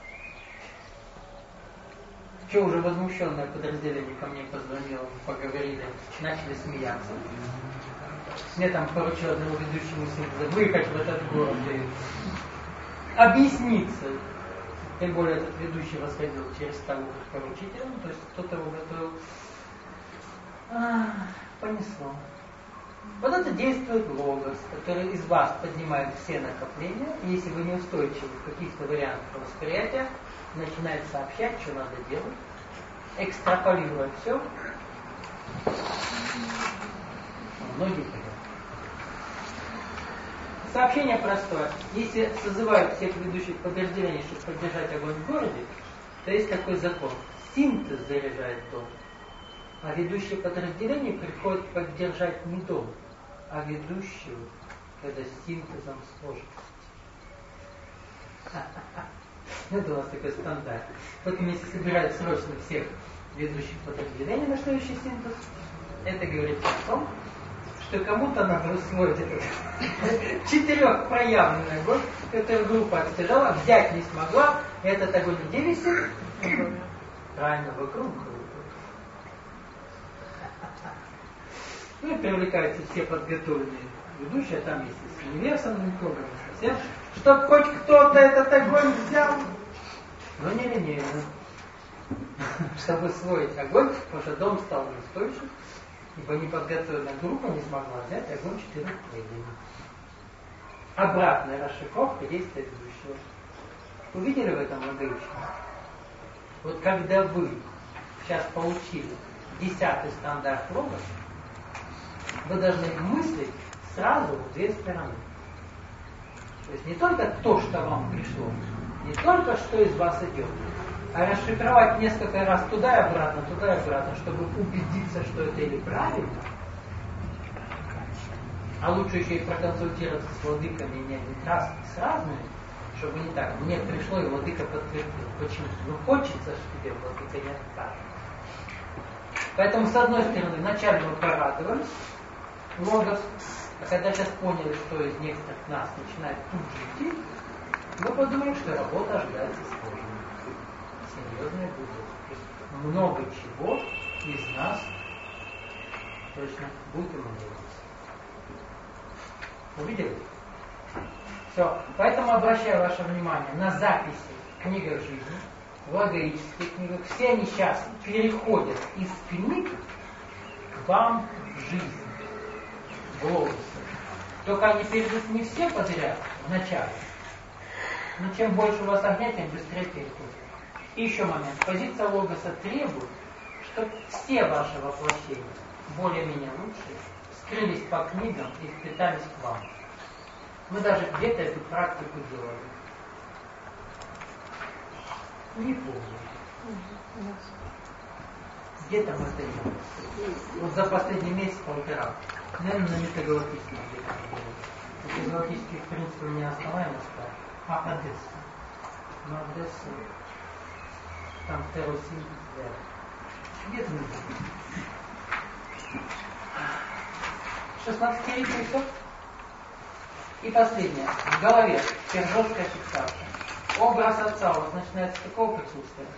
Что уже возмущенное подразделение ко мне позвонило, поговорили, начали смеяться. Мне там поручил одному ведущему синтеза выехать в этот город и объясниться. Тем более этот ведущий восходил через того, как поручителем, то есть кто-то его готовил. А, понесло. Вот это действует логос, который из вас поднимает все накопления, и если вы неустойчивы в каких-то вариантах восприятия, начинает сообщать, что надо делать, экстраполируя все. Многие понимают. Сообщение простое. Если созывают всех ведущих подразделений, чтобы поддержать огонь в городе, то есть такой закон. Синтез заряжает дом. А ведущие подразделения приходят поддержать не дом, а ведущего, когда с синтезом сложность. Это у нас такой стандарт. Поэтому если собирают срочно всех ведущих подразделений на следующий синтез, это говорит о том, что кому-то надо усвоить этот четырехпроявленный огонь, который группа отстежала, взять не смогла, и этот огонь где висит? Правильно, вокруг группы. Ну и привлекаются все подготовленные ведущие, там есть и с универсальным кругом, и совсем, чтобы хоть кто-то этот огонь взял. Но не линейно. Чтобы усвоить огонь, потому что дом стал неустойчив, ибо неподготовленная группа не смогла взять огонь четырех проявлений. Обратная расшифровка действия ведущего. Увидели в этом логично? Вот когда вы сейчас получили десятый стандарт логоса, вы должны мыслить сразу в две стороны. То есть не только то, что вам пришло, не только что из вас идет, а расшифровать несколько раз туда и обратно, туда и обратно, чтобы убедиться, что это или правильно, а лучше еще и проконсультироваться с владыками не один раз с разными, чтобы не так. Мне пришло, и владыка подтвердил. Почему? Ну хочется, что тебе владыка не откажет. Поэтому, с одной стороны, вначале мы порадовались, логос, а когда сейчас поняли, что из некоторых нас начинает тут же идти, мы подумали, что работа ожидается сложной. Серьезная будет. Много чего из нас точно будет эманироваться. Увидели? Все. Поэтому обращаю ваше внимание на записи в книгах жизни, в логоических книгах. Все они сейчас переходят из книг к вам в жизнь, в логос. Только они перейдут не все подряд в начале. Но чем больше у вас огня, тем быстрее переходит. И еще момент. Позиция логоса требует, чтобы все ваши воплощения, более-менее лучшие, скрылись по книгам и впитались к вам. Мы даже где-то эту практику делали. Не помню. Где-то мы это делали. Вот за последний месяц полтора. Наверное, на метагалактических где-то делали. Метагалактических, в принципе, у меня основная Москва. А Одесса. На Одессу. Там второй синтез. Где-то мы делали. шестнадцатилетний все. И последнее. В голове теперь жесткая фиксация. Образ отца у вас начинается с какого присутствия?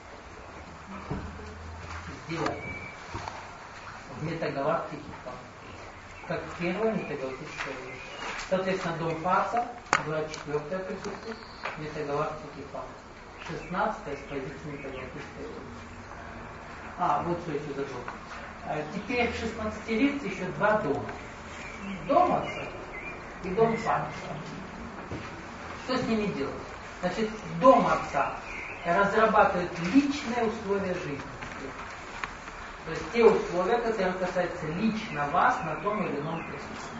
С девятого. В метагалактике там. Как первая метагалактическая вещь. Соответственно, дом Фаса, двадцать четвёртое присутствие, метагалактики Фаса. шестнадцатое с позиции метагалактической вещи. А, вот что еще забыл. А теперь в шестнадцатилетии еще два дома. Дом отца и дом Фаса. Что с ними делать? Значит, дом отца разрабатывает личные условия жизни. То есть те условия, которые касаются лично вас на том или ином присутствии.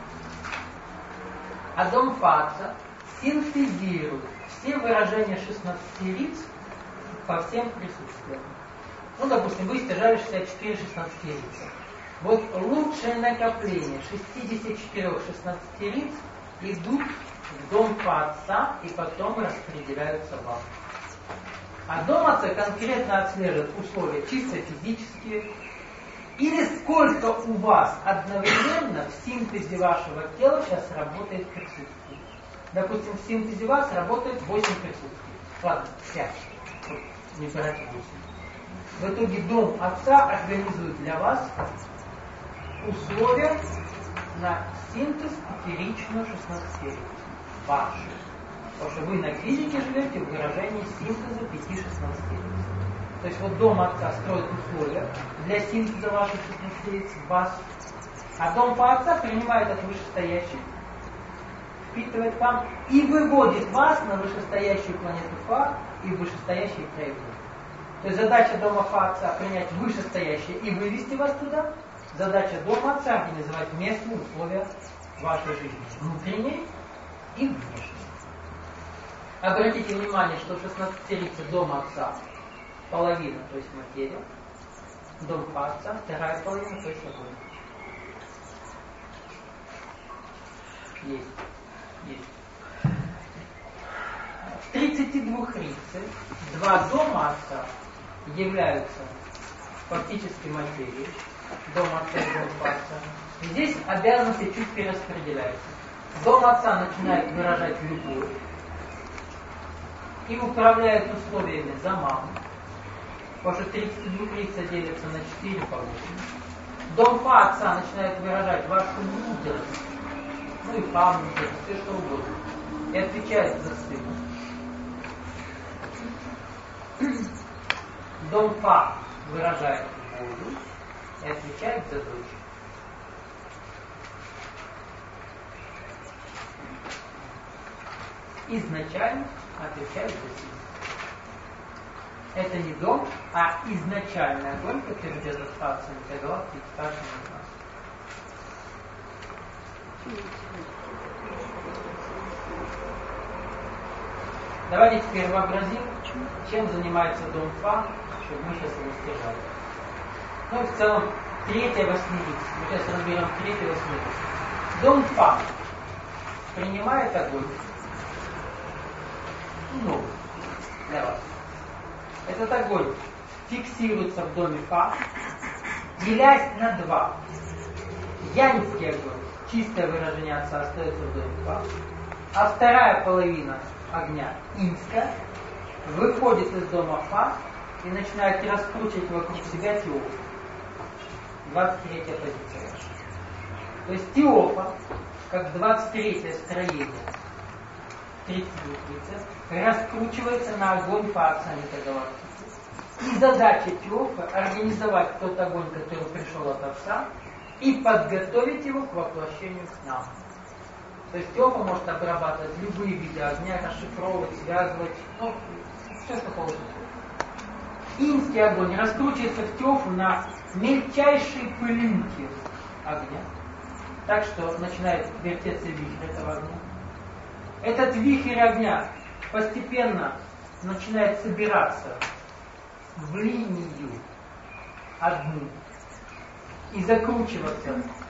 А дом Фаса синтезирует все выражения шестнадцати лиц по всем присутствиям. Ну, допустим, вы стяжали шестьдесят четыре шестнадцатилица. Вот лучшее накопление шестьдесят четыре шестнадцатилиц идут в дом Отца и потом распределяются вам. А дом Отца конкретно отслеживает условия чисто физические, или сколько у вас одновременно в синтезе вашего тела сейчас работает присутствие. Допустим, в синтезе вас работает восемь присутствий. Ладно, пять. Не брать восемь. В итоге дом Отца организует для вас условия на синтез пятеричную шестнадцатилетию. Ваши. Потому что вы на физике живете в выражении синтеза пяти шестнадцатилетий. То есть вот дом Отца строит условия для синтеза ваших шестнадцатилетий в вас, а дом по Отца принимает от вышестоящих, впитывает там и выводит вас на вышестоящую планету Фа и в вышестоящие проявления. То есть задача дома Фа Отца принять вышестоящее и вывести вас туда. Задача дома Отца организовать местные условия вашей жизни, внутренней и внешней. Обратите внимание, что в шестнадцатилетии дома Отца половина, то есть материя, дом Фа Отца, вторая половина, то есть огонь. Есть. Есть. В тридцати двух рице два дома Отца являются фактически материей. Дом Отца и дом Фа Отца. Здесь обязанности чуть перераспределяются. Дом Отца начинает выражать любовь и управляет условиями за маму. Потому что тридцать два лица делятся на четыре по восемь. Дом Фа Отца начинает выражать вашу мудрость, ну и память, все что угодно, и отвечает за сына. Дом Фа выражает воду и отвечает за дочь. Изначально отвечает за сына. Это не дом, а изначальный огонь, который идет от Фа галактики к каждому из нас. Давайте теперь вообразим, чем занимается дом Фа, чтобы мы сейчас его стяжали. Ну и в целом третья восьмирица. Мы сейчас разберем третью восьмирицу. Дом Фа принимает огонь. Ну, для вас. Этот огонь фиксируется в доме Фа, делясь на два. Яньский огонь, чистое выражение Отца, остается в доме Фа, а вторая половина огня, иньская, выходит из дома Фа и начинает раскручивать вокруг себя Теофа. двадцать третья позиция. То есть Теофа, как двадцать третье строение тридцать двух лиц, раскручивается на огонь по Отца метагалактики. И задача Теофа организовать тот огонь, который пришел от Отца, и подготовить его к воплощению к нам. То есть Теофа может обрабатывать любые виды огня, расшифровывать, связывать, ну, все, что положено. Инский огонь раскручивается в Теофу на мельчайшие пылинки огня, так что начинает вертеться вихрь этого огня. Этот вихрь огня постепенно начинает собираться в линию одну и закручиваться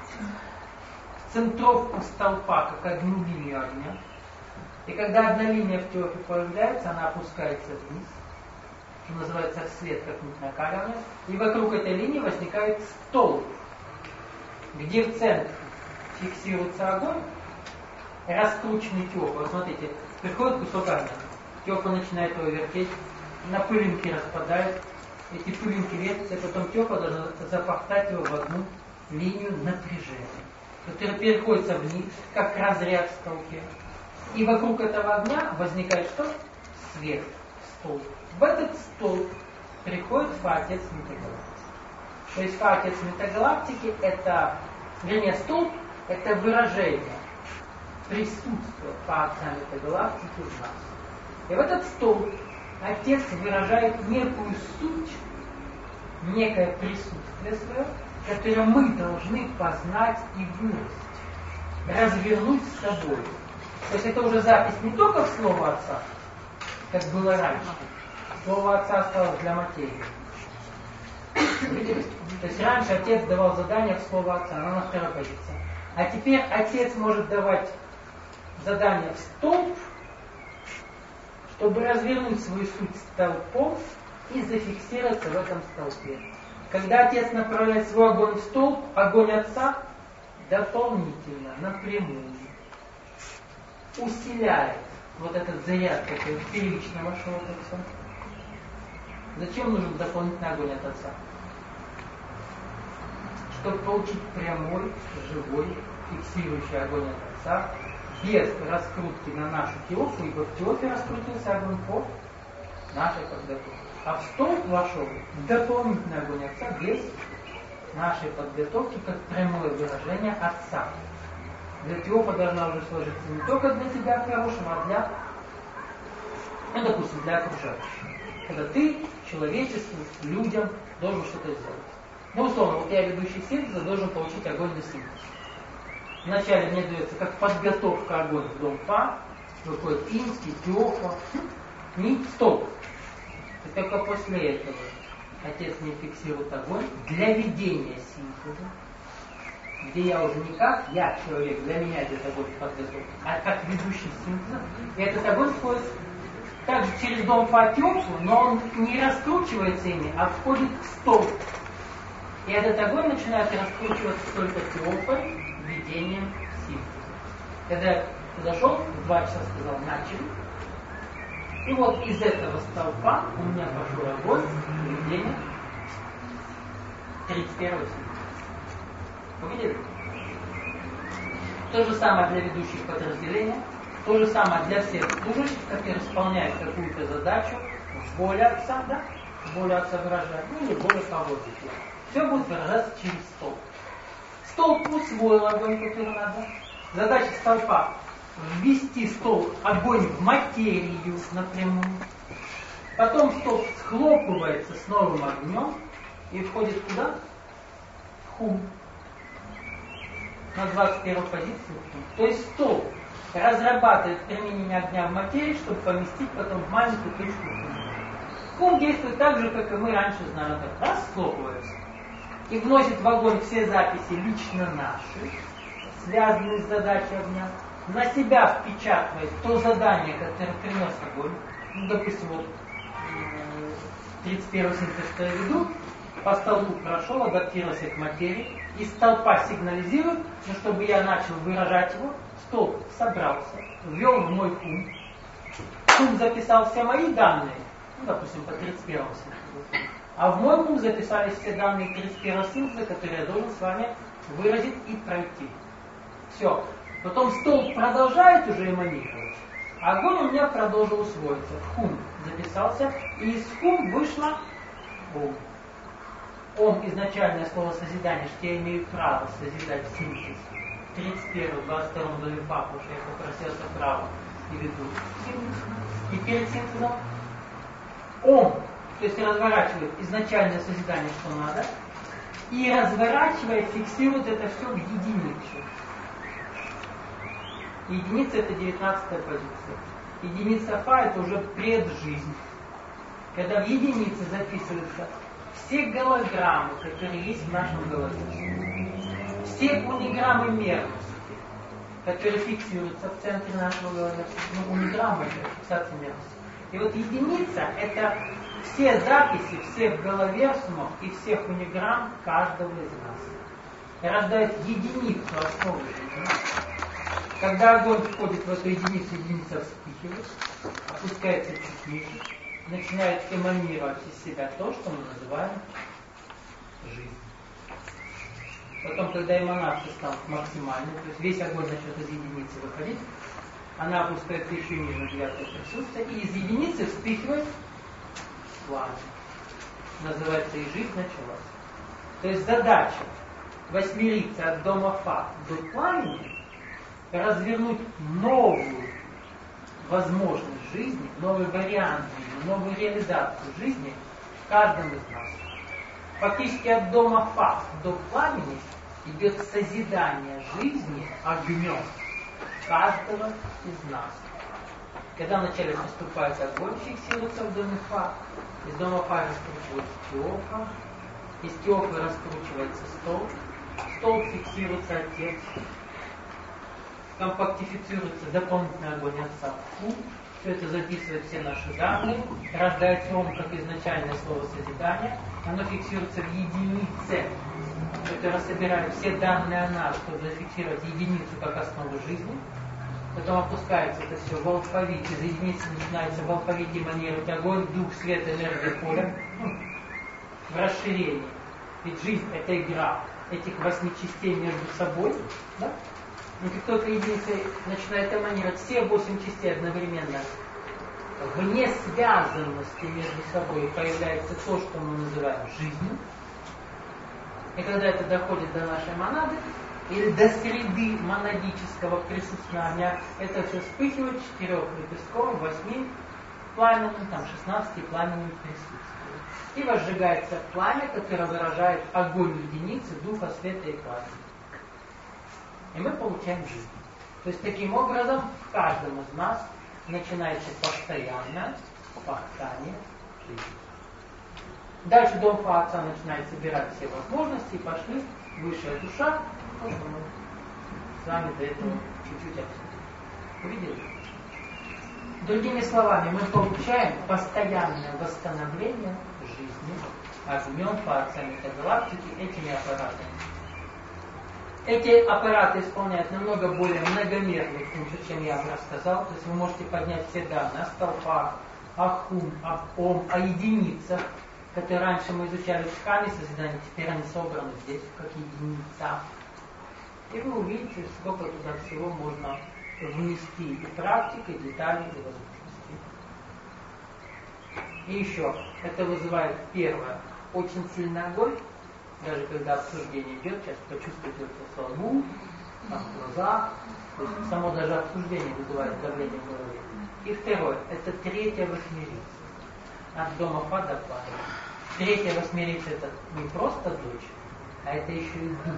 в центровку столпа, как одну линию огня. И когда одна линия в Теофе появляется, она опускается вниз, что называется свет, как нить накаливания, и вокруг этой линии возникает столб, где в центре фиксируется огонь, раскрученный Теофа. Вот смотрите, приходит кусок огня, Теофа начинает его вертеть, на пылинки распадает, эти пылинки вертятся, и потом Теофа должна запахтать его в одну линию напряжения, которая переходится вниз, как разряд в столпе. И вокруг этого огня возникает что? Свет, столб. В этот столб приходит Фа-Отец метагалактики. То есть Фа-Отец метагалактики это, вернее, столб это выражение присутствия Фа-Отца метагалактики в нас. И в этот столб Отец выражает некую суть, некое присутствие свое, которое мы должны познать и вырастить, развернуть с собой. То есть это уже запись не только в слово Отца, как было раньше, слово отца осталось для материи. Видели? То есть раньше отец давал задание в слово отца, оно на второй позиции. А теперь отец может давать задание в столб, чтобы развернуть свою суть столпом и зафиксироваться в этом столпе. Когда отец направляет свой огонь в столб, огонь отца дополнительно, напрямую усиляет вот этот заряд, который первично вошел от отца. Зачем нужен дополнительный огонь от отца? Чтобы получить прямой, живой, фиксирующий огонь от отца, без раскрутки на нашу теофу, ибо в теофе раскрутился огонь по нашей подготовке. А в столб вошел дополнительный огонь отца без нашей подготовки, как прямое выражение отца. Для теофа должна уже сложиться не только для тебя хорошего, а для, ну, допустим, для окружающих. Когда ты человечеству, людям должен что-то сделать. Ну, условно, вот я, ведущий синтеза, должен получить огонь для синтеза. Вначале мне дается как подготовка огонь в дом Фа, выходит инский, теофа, нить, столб. И только после этого отец мне фиксирует огонь для ведения синтеза, где я уже не как я человек, для меня этот огонь подготовлен, а как ведущий синтеза. И этот огонь входит также через дом Фа теофу, но он не раскручивается ими, а входит в столб. И этот огонь начинает раскручиваться только теофой, ведением синтеза. Когда я зашел, в два часа сказал, начали. И вот из этого столпа у меня пошел огонь ведения тридцать первого синтеза. Увидели? То же самое для ведущих подразделения, то же самое для всех служащих, которые исполняют какую-то задачу в воле отца, да? В воле отца выражать, ну или в воле кого-то. Все будет выражаться через столб. Столб усвоил огонь, который надо. Задача столпа — ввести столб огонь в материю напрямую. Потом столб схлопывается с новым огнем и входит куда? В хум. На двадцать первой позиции. То есть столб разрабатывает применение огня в материи, чтобы поместить потом в маленькую точку хума. Хум действует так же, как и мы раньше знали. Раз, схлопывается. И вносит в огонь все записи лично наши, связанные с задачей огня, на себя впечатывает то задание, которое принес огонь. Ну, допустим, вот тридцать первый синтез, что я веду, по столбу прошел, адаптировался к материи, из столпа сигнализирует, но чтобы я начал выражать его, столб собрался, ввел в мой хум. Хум записал все мои данные, ну, допустим, по тридцать первому синтезу. А в мой хум записались все данные тридцать первого синтеза, которые я должен с вами выразить и пройти. Все. Потом столб продолжает уже эманировать, а огонь у меня продолжил усвоиться. В хум записался, и из хум вышло ом. Ом — изначальное слово созидания, что я имею право созидать синтез. тридцать первом, двадцать втором доме Фа, потому что я попросился право и веду синтез. И перед синтезом ом, то есть разворачивает изначальное созидание, что надо, и разворачивая, фиксирует это все в единицу. Единица — это девятнадцатая позиция. Единица Фа — это уже преджизнь. Когда в единице записываются все голограммы, которые есть в нашем голове, все униграммы мерности, которые фиксируются в центре нашего головы, ну, униграммы — это фиксация мерности. И вот единица — это все записи всех головерсумов и всех униграмм каждого из нас. И рождает единицу основы жизни. Когда огонь входит в эту единицу, единица вспыхивает, опускается чуть ниже, начинает эманировать из себя то, что мы называем жизнь. Потом, когда эманация станет максимальной, то есть весь огонь начнет из единицы выходить, она опускается еще ниже на девятое присутствие, и из единицы вспыхивает пламя. Называется, и жизнь началась. То есть задача восьмериться от дома Фа до пламени — развернуть новую возможность жизни, новый вариант жизни, новую реализацию жизни в каждом из нас. Фактически от дома Фа до пламени идет созидание жизни огнем каждого из нас. Когда вначале поступает огонь, фиксируется в доме Фа. Из дома Фа раскручивается Теофа. Из Теофы раскручивается столб. Столб фиксируется отец. Компактифицируется дополнительный огонь отца Фу. Все это записывает все наши данные. Рождается он как изначальное слово созидания. Оно фиксируется в единице, которая собирает все данные о нас, чтобы зафиксировать единицу как основу жизни. Потом опускается это все в алфавите. Из единицы начинается в алфавите эманировать огонь, дух, свет, энергия, поле. В расширении. Ведь жизнь — это игра этих восьми частей между собой. Да? И как только единица начинает эманировать все восемь частей одновременно, вне связанности между собой появляется то, что мы называем жизнью. И когда это доходит до нашей монады, или до среды монадического присутствия огня, это все вспыхивает четырехлепестковым, восьми пламенным, там шестнадцати пламенным присутствием. И возжигается пламя, которое выражает огонь единицы, духа, света и пламени. И мы получаем жизнь. То есть таким образом в каждом из нас начинается постоянное впахтание жизни. Дальше дом Фа отца начинает собирать все возможности, и пошли высшая душа, то, что мы с вами до этого чуть-чуть обсудили. Увидели? Другими словами, мы получаем постоянное восстановление жизни огнем Фа отца метагалактики этими аппаратами. Эти аппараты исполняют намного более многомерную функцию, чем я вам рассказал. То есть вы можете поднять все данные о столпах, о хум, о ом, о единицах, которые раньше мы изучали в шкале созидания, теперь они собраны здесь как единица. И вы увидите, сколько туда всего можно внести и практик, и деталей, и возможностей. И еще, это вызывает первое, очень сильный огонь. Даже когда обсуждение идет, сейчас почувствуете это слабу, там в глазах, то есть само даже обсуждение вызывает давление в голове. И второе, это третья восьмерица. От дома Фа до пламени. Третья восьмерица — это не просто дочь, а это еще и дух,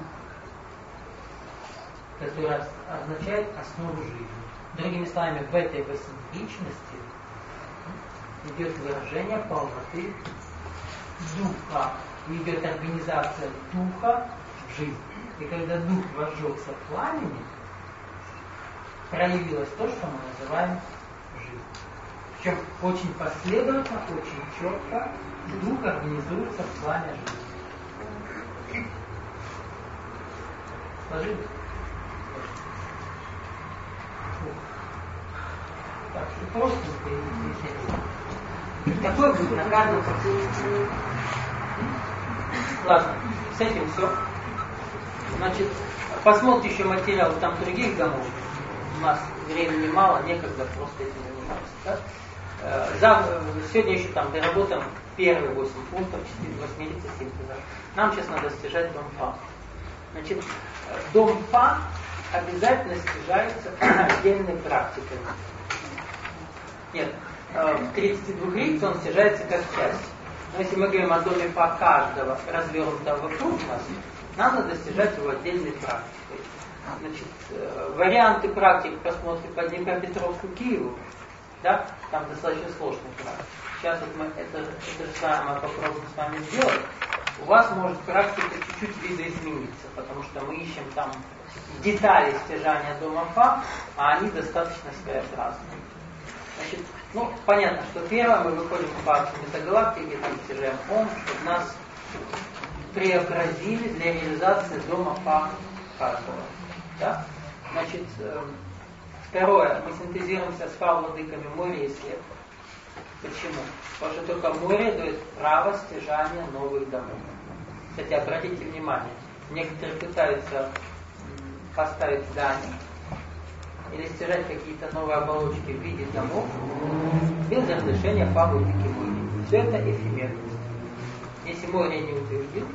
который означает основу жизни. Другими словами, в этой восьмеричности идет выражение полноты духа. Идет организация духа в жизни. И когда дух возжегся в пламени, проявилось то, что мы называем жизнь. Причем очень последовательно, очень четко дух организуется в пламя жизни. Сложились? Так что простенько и интересно. Такое будет на каждом процессе. Ладно, с этим все. Значит, посмотрите еще материалы там других домов. У нас времени мало, некогда просто этим заниматься. Да? Завтра, сегодня еще там доработаем первые восемь пунктов, четыре восьмерицы, семь туда. Нам сейчас надо стяжать дом Фа. Значит, дом Фа обязательно стяжается отдельной практикой. Нет, в тридцати двух рейцах он стяжается как часть. Но если мы говорим о доме Фа каждого развернутого вокруг нас, надо достижать его отдельной практикой. Значит, варианты практик посмотрим по Днепропетровску, Киеву. Да? Там достаточно сложный практик. Сейчас вот мы это, это же самое попробуем с вами сделать. У вас может практика чуть-чуть видоизмениться, потому что мы ищем там детали стяжания дома Фа, а они достаточно своеобразные. Значит, ну, понятно, что первое, мы выходим в факцию метагалактики, там стяжаем Ом, чтобы нас преобразили для реализации дома Фа каждого. Да? Значит, э, второе, мы синтезируемся с Фа-владыками море и свет. Почему? Потому что только море дает право стяжания новых домов. Кстати, обратите внимание, некоторые пытаются поставить здание или стяжать какие-то новые оболочки в виде домов без разрешения Фа-владыки море. Все это эфемерность. Если море не утвердил,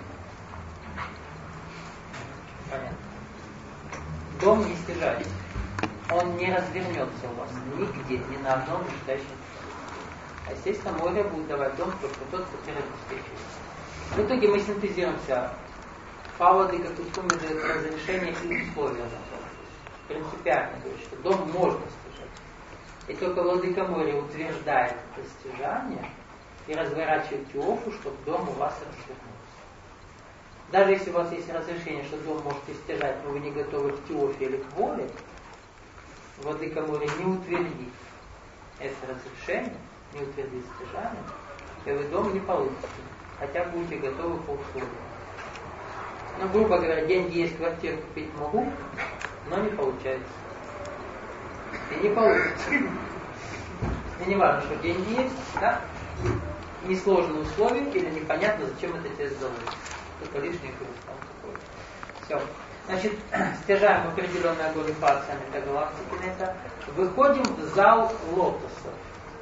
понятно. Дом не стяжать. Он не развернется у вас нигде, ни на одном настоящем. А естественно, море будет давать дом только тот, который обеспечивается. В итоге мы синтезируемся. Фа-владыка куском дает разрешение и условия на то. Принципиально говорит, что дом можно стяжать. И только владыка моря утверждает это стяжание и разворачивает теофу, чтобы дом у вас развернулся. Даже если у вас есть разрешение, что дом можете стяжать, но вы не готовы к теофе или к воле, владыка моря не утвердит это разрешение, не утвердит стяжание, и вы дом не получите, хотя будете готовы по условиям. Ну, грубо говоря, деньги есть, квартиру купить могу, но не получается. И не получится. И не важно, что деньги есть, да? Несложные условия или непонятно, зачем это тебе сдалось. Только лишний груз там какой-то. Все. Значит, стяжаем определенный огонь фациями для галактики на это. Выходим в зал лотосов.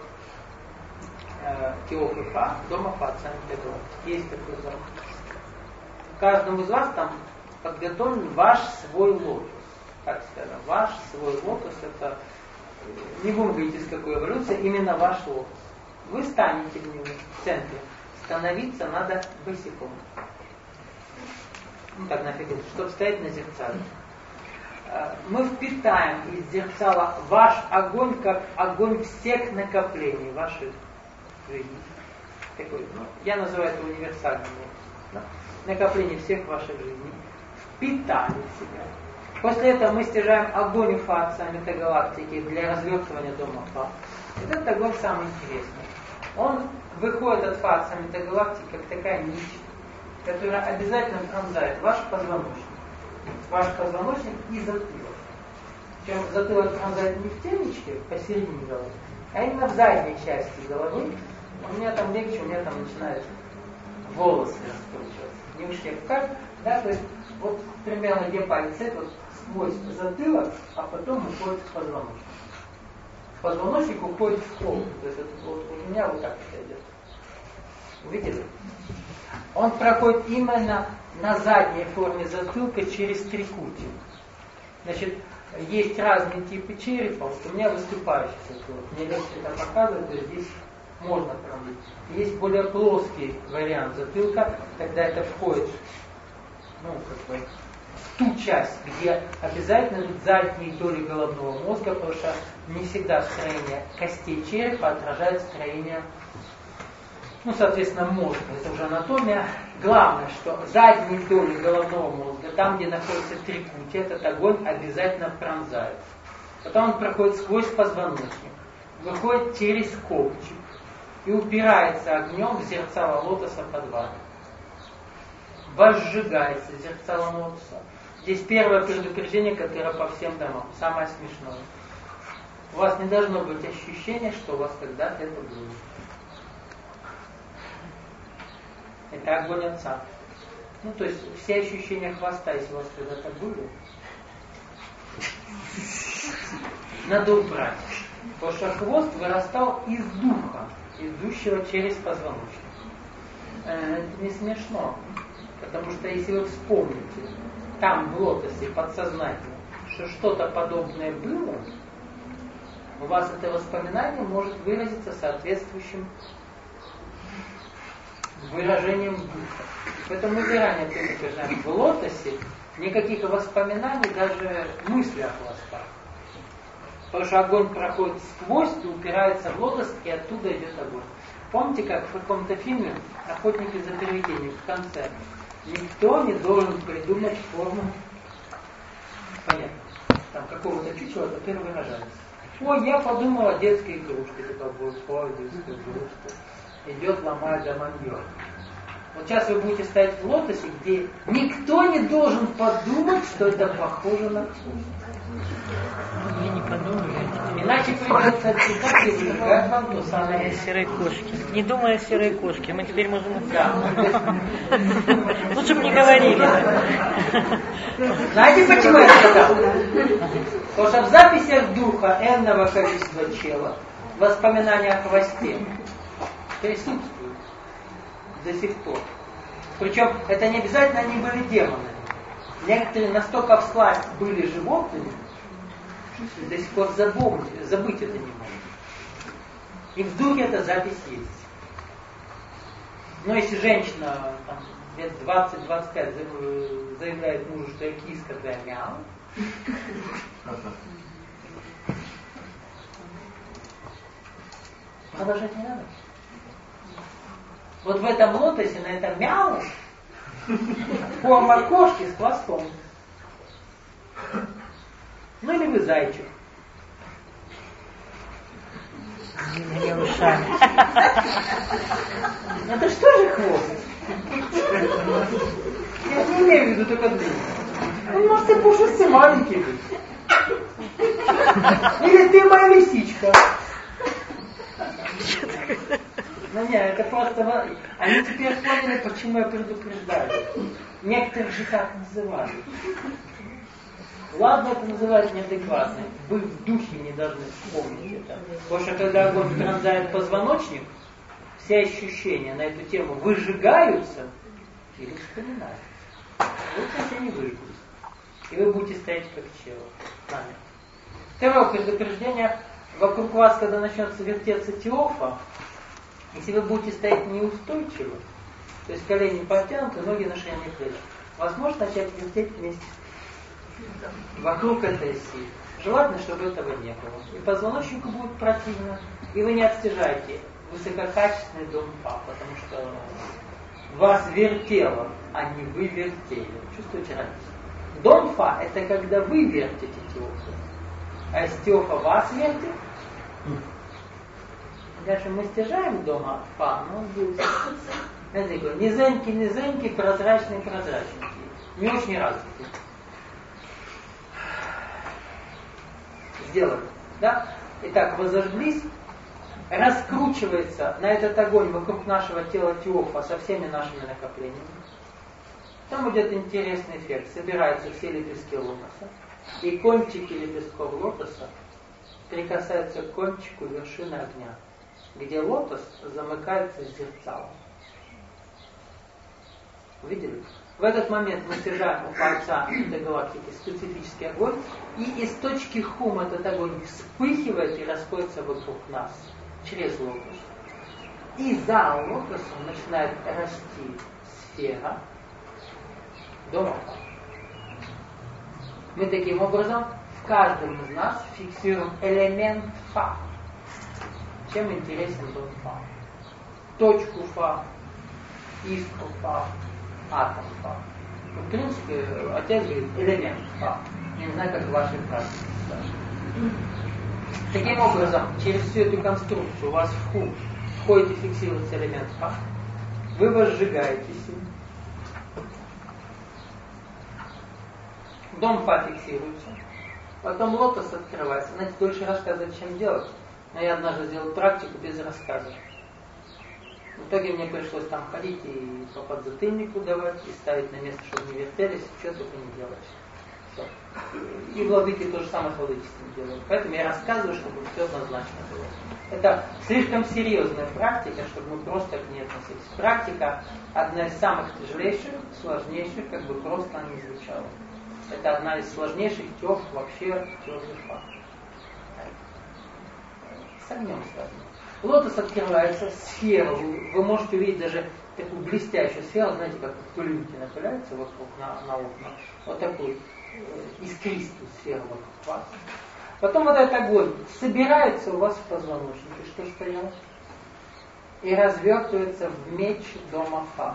Э, Теоф и Фа, дома фациями для галактики. Есть такой зал. Каждому из вас там подготовлен ваш свой лотос. Так скажем, ваш свой лотос, это не будем говорить из какой эволюции, именно ваш лотос. Вы станете в него, в центре. Становиться надо босиком. Ну так нафиг, чтобы стоять на зеркале. Мы впитаем из зеркала ваш огонь, как огонь всех накоплений вашей жизни. Такой, ну, я называю это универсальным. Да? Накопление всех ваших жизней. Впитали в себя. После этого мы стяжаем огонь фаца метагалактики для развертывания дома Фа. И этот огонь самый интересный. Он выходит от фаца метагалактики как такая нить, которая обязательно пронзает ваш позвоночник. Ваш позвоночник и затылок. Причем затылок пронзает не в темечке, посередине головы, а именно в задней части головы. У меня там легче, у меня там начинают волосы раскручиваться. Не уж как, да, то есть вот примерно где палец, вот сквозь затылок, а потом уходит в позвоночник. Позвоночник уходит в пол. То есть вот у меня вот так это идет. Увидели? Он проходит именно на задней форме затылка через трикутие. Значит, есть разные типы черепа. Вот у меня выступающий затылок. Мне легче это показывать, то есть здесь можно пробить. Есть более плоский вариант затылка, когда это входит, ну, как бы, в ту часть, где обязательно идут задние доли головного мозга, потому что не всегда строение костей черепа отражает строение, ну, соответственно, мозга. Это уже анатомия. Главное, что задние доли головного мозга, там, где находится трикутие, этот огонь обязательно пронзает. Потом он проходит сквозь позвоночник, выходит через копчик и упирается огнем в зерцало лотоса под вами. Возжигается зерцало лотоса. Здесь первое предупреждение, которое по всем домам. Самое смешное. У вас не должно быть ощущения, что у вас когда-то это было. Это огонь Отца. Ну, то есть все ощущения хвоста, если у вас когда-то были, надо убрать. Потому что хвост вырастал из духа, идущего через позвоночник. Это не смешно. Потому что если вы вспомните, там в лотосе подсознательно, что что-то подобное было, у вас это воспоминание может выразиться соответствующим выражением духа. Поэтому мы заранее предупреждаем, в лотосе никаких воспоминаний, даже мысли о хвостах. Потому что огонь проходит сквозь и упирается в лотос, и оттуда идет огонь. Помните, как в каком-то фильме «Охотники за привидениями» в конце? Никто не должен придумать форму, понятно, там какого-то чучела, который выражается. Ой, я подумал о детской игрушке, такая будет детская игрушка. Идет, ломает доманьер. Вот сейчас вы будете стоять в лотосе, где никто не должен подумать, что это похоже на вкус. Я не подумаю. Иначе придется отсюда и выжигать вам то самое. Серой кошки. Не думай о серой кошке. Мы теперь можем... Да. Лучше бы не говорили. Знаете, почему я сказал? Потому что в записях духа энного количества чела воспоминания о хвосте присутствуют до сих пор. Причем это не обязательно они были демоны. Некоторые настолько всласть были животными, что до сих пор забыть, забыть это не могут. И в духе эта запись есть. Но если женщина там, лет двадцать-двадцать пять заявляет мужу, что я киска, да мяу, Продолжать не надо. Вот в этом лотосе, на этом мяу, форма кошки с хвостом. Ну или вы зайчик. Не ушами. Это что же хвост? Я не имею в виду только длинный. Он может и пушистый маленький быть. Или ты моя лисичка. Ну нет, это просто... Они теперь поняли, почему я предупреждаю. Некоторых же так называют. Ладно, это называют неадекватно. Вы в духе не должны вспомнить это. Потому что когда огонь пронзает позвоночник, все ощущения на эту тему выжигаются или вспоминаются. Лучше все не выжгут. И вы будете стоять как чело. Второе предупреждение. Вокруг вас, когда начнется вертеться теофа, если вы будете стоять неустойчиво, то есть колени подтянуты, ноги на ширине плеч, вас может начать вертеть вместе вокруг этой оси. Желательно, чтобы этого не было. И позвоночнику будет противно, и вы не отстежаете высококачественный дом-фа, потому что вас вертело, а не вы вертели. Чувствуете разницу? Дон-фа – это когда вы вертите теофу, а если теофа вас вертит, дальше мы стяжаем дома фа, но он будет низенький, низенький, прозрачный, прозрачный. Не очень развитый. Сделали. Да? Итак, вы зажглись, раскручивается на этот огонь вокруг нашего тела теофа со всеми нашими накоплениями. Там идет интересный эффект. Собираются все лепестки лотоса. И кончики лепестков лотоса прикасаются к кончику вершины огня, где лотос замыкается зерцалом. Видели? В этот момент мы стяжаем у Творца этой галактики специфический огонь, и из точки хум этот огонь вспыхивает и расходится вокруг нас через лотос. И за лотосом начинает расти сфера дома. Мы таким образом в каждом из нас фиксируем элемент фа. Чем интересен дом фа? Точку фа, искру фа, атом фа. В принципе, отец говорит элемент фа. Я не знаю, как в вашей практике. Таким образом, через всю эту конструкцию у вас в хум входит и фиксируется элемент фа. Вы возжигаетесь им. Дом фа фиксируется. Потом лотос открывается. Знаете, дольше рассказывать, чем делать. Но я однажды сделал практику без рассказа. В итоге мне пришлось там ходить и по подзатыльнику давать, и ставить на место, чтобы не вертелись, что только не делать. Все. И владыки то же самое с владычеством делают. Поэтому я рассказываю, чтобы все однозначно было. Это слишком серьезная практика, чтобы мы просто к ней относились. Практика одна из самых тяжелейших, сложнейших, как бы просто она не звучала. Это одна из сложнейших тех вообще теорий фа. С огнем связано. Лотос открывается, сферу, вы можете увидеть даже такую блестящую сферу, знаете, как пылинки напыляются вокруг на, на окна. Вот такую э, искристую сферу вокруг вас. Потом вот этот огонь собирается у вас в позвоночнике, что стояло, и развертывается в меч дома фа.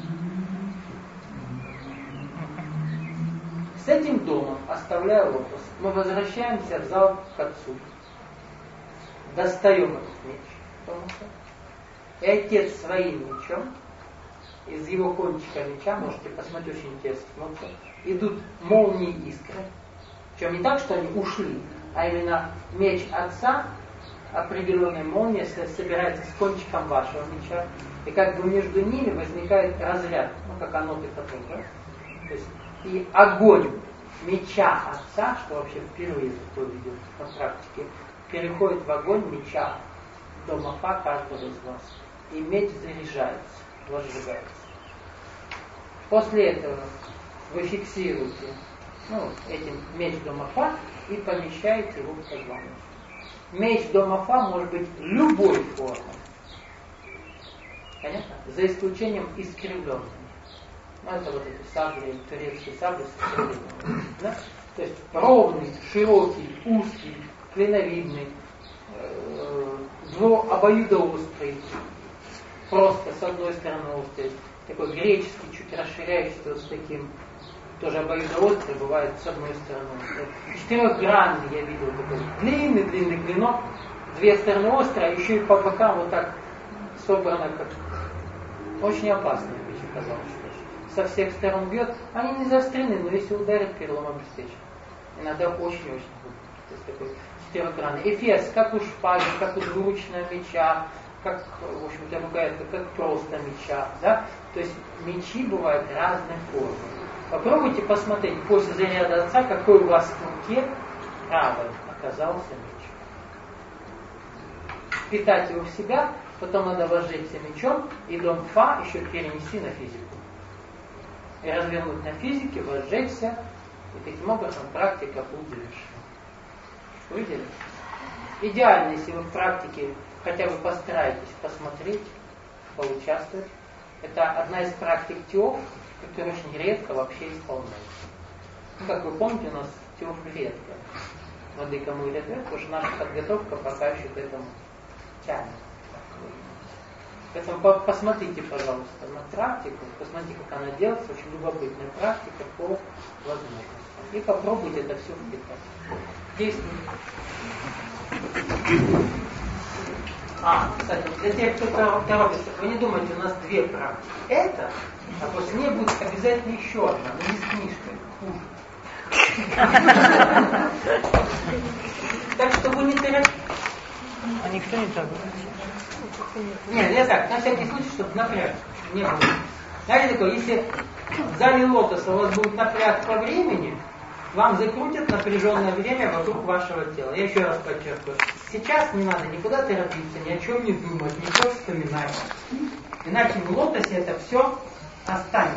С этим домом, оставляя лотос, мы возвращаемся в зал к отцу. Достаем этот меч. И отец своим мечом, из его кончика меча, можете посмотреть, очень интересно смотрится, идут молнии искры. Причем не так, что они ушли, а именно меч отца, определенная молния собирается с кончиком вашего меча, и как бы между ними возникает разряд, ну как аноты потом, да? То есть, и огонь меча отца, что вообще впервые такое видел на практике, переходит в огонь меча дома фа каждого из вас. И меч заряжается, возжигается. После этого вы фиксируете ну, этим меч дома фа и помещаете его в позвоночник. Меч дома фа может быть любой формы. Понятно? За исключением искривленной. Ну, это вот эти сабли, турецкие сабли с искривлением. Да? То есть ровный, широкий, узкий, клиновидный, но обоюдоострый, просто с одной стороны острый, такой греческий, чуть расширяющийся вот с таким, тоже обоюдоострый, бывает с одной стороны. Четырехгранный я видел такой длинный-длинный клинок, две стороны острые, а еще и по бокам вот так собрано, как очень опасная вещь оказалась. Со всех сторон бьет, они не заострены, но если ударит, перелом обеспечен. Иногда очень-очень глубокий. То есть такой четырехгранный. Эфес, как у шпаги, как у двуручного меча, как, в общем-то, ругается, как просто меча. Да? То есть мечи бывают разных форм. Попробуйте посмотреть после заряда отца, какой у вас в руке правой оказался меч. Впитать его в себя, потом надо возжечься мечом и дом Фа еще перенести на физику. И развернуть на физике, возжечься, и таким образом практика будет завершена. Видели? Идеально, если вы в практике хотя бы постараетесь посмотреть, поучаствовать. Это одна из практик ТИОФ, которая очень редко вообще исполняется. Ну, как вы помните, у нас ТИОФ редко. Владыка мы говорят, потому что наша подготовка пока еще к этому тянет. Поэтому посмотрите, пожалуйста, на практику, посмотрите, как она делается, очень любопытная практика по возможностям. И попробуйте это все впитать. Действуйте. А, кстати, для тех, кто торопится, вы не думайте, у нас две практики. Это, а после нее будет обязательно еще одна, но не с книжкой, хуже. Так что вы не торопитесь. А никто не трогает? Нет, я так, на всякий случай, чтобы напряг не было. Знаете такое, если в зале лотоса у вас будет напряг по времени, вам закрутят напряженное время вокруг вашего тела. Я еще раз подчеркиваю. Сейчас не надо никуда торопиться, ни о чем не думать, ничего вспоминать. Иначе в лотосе это все останется.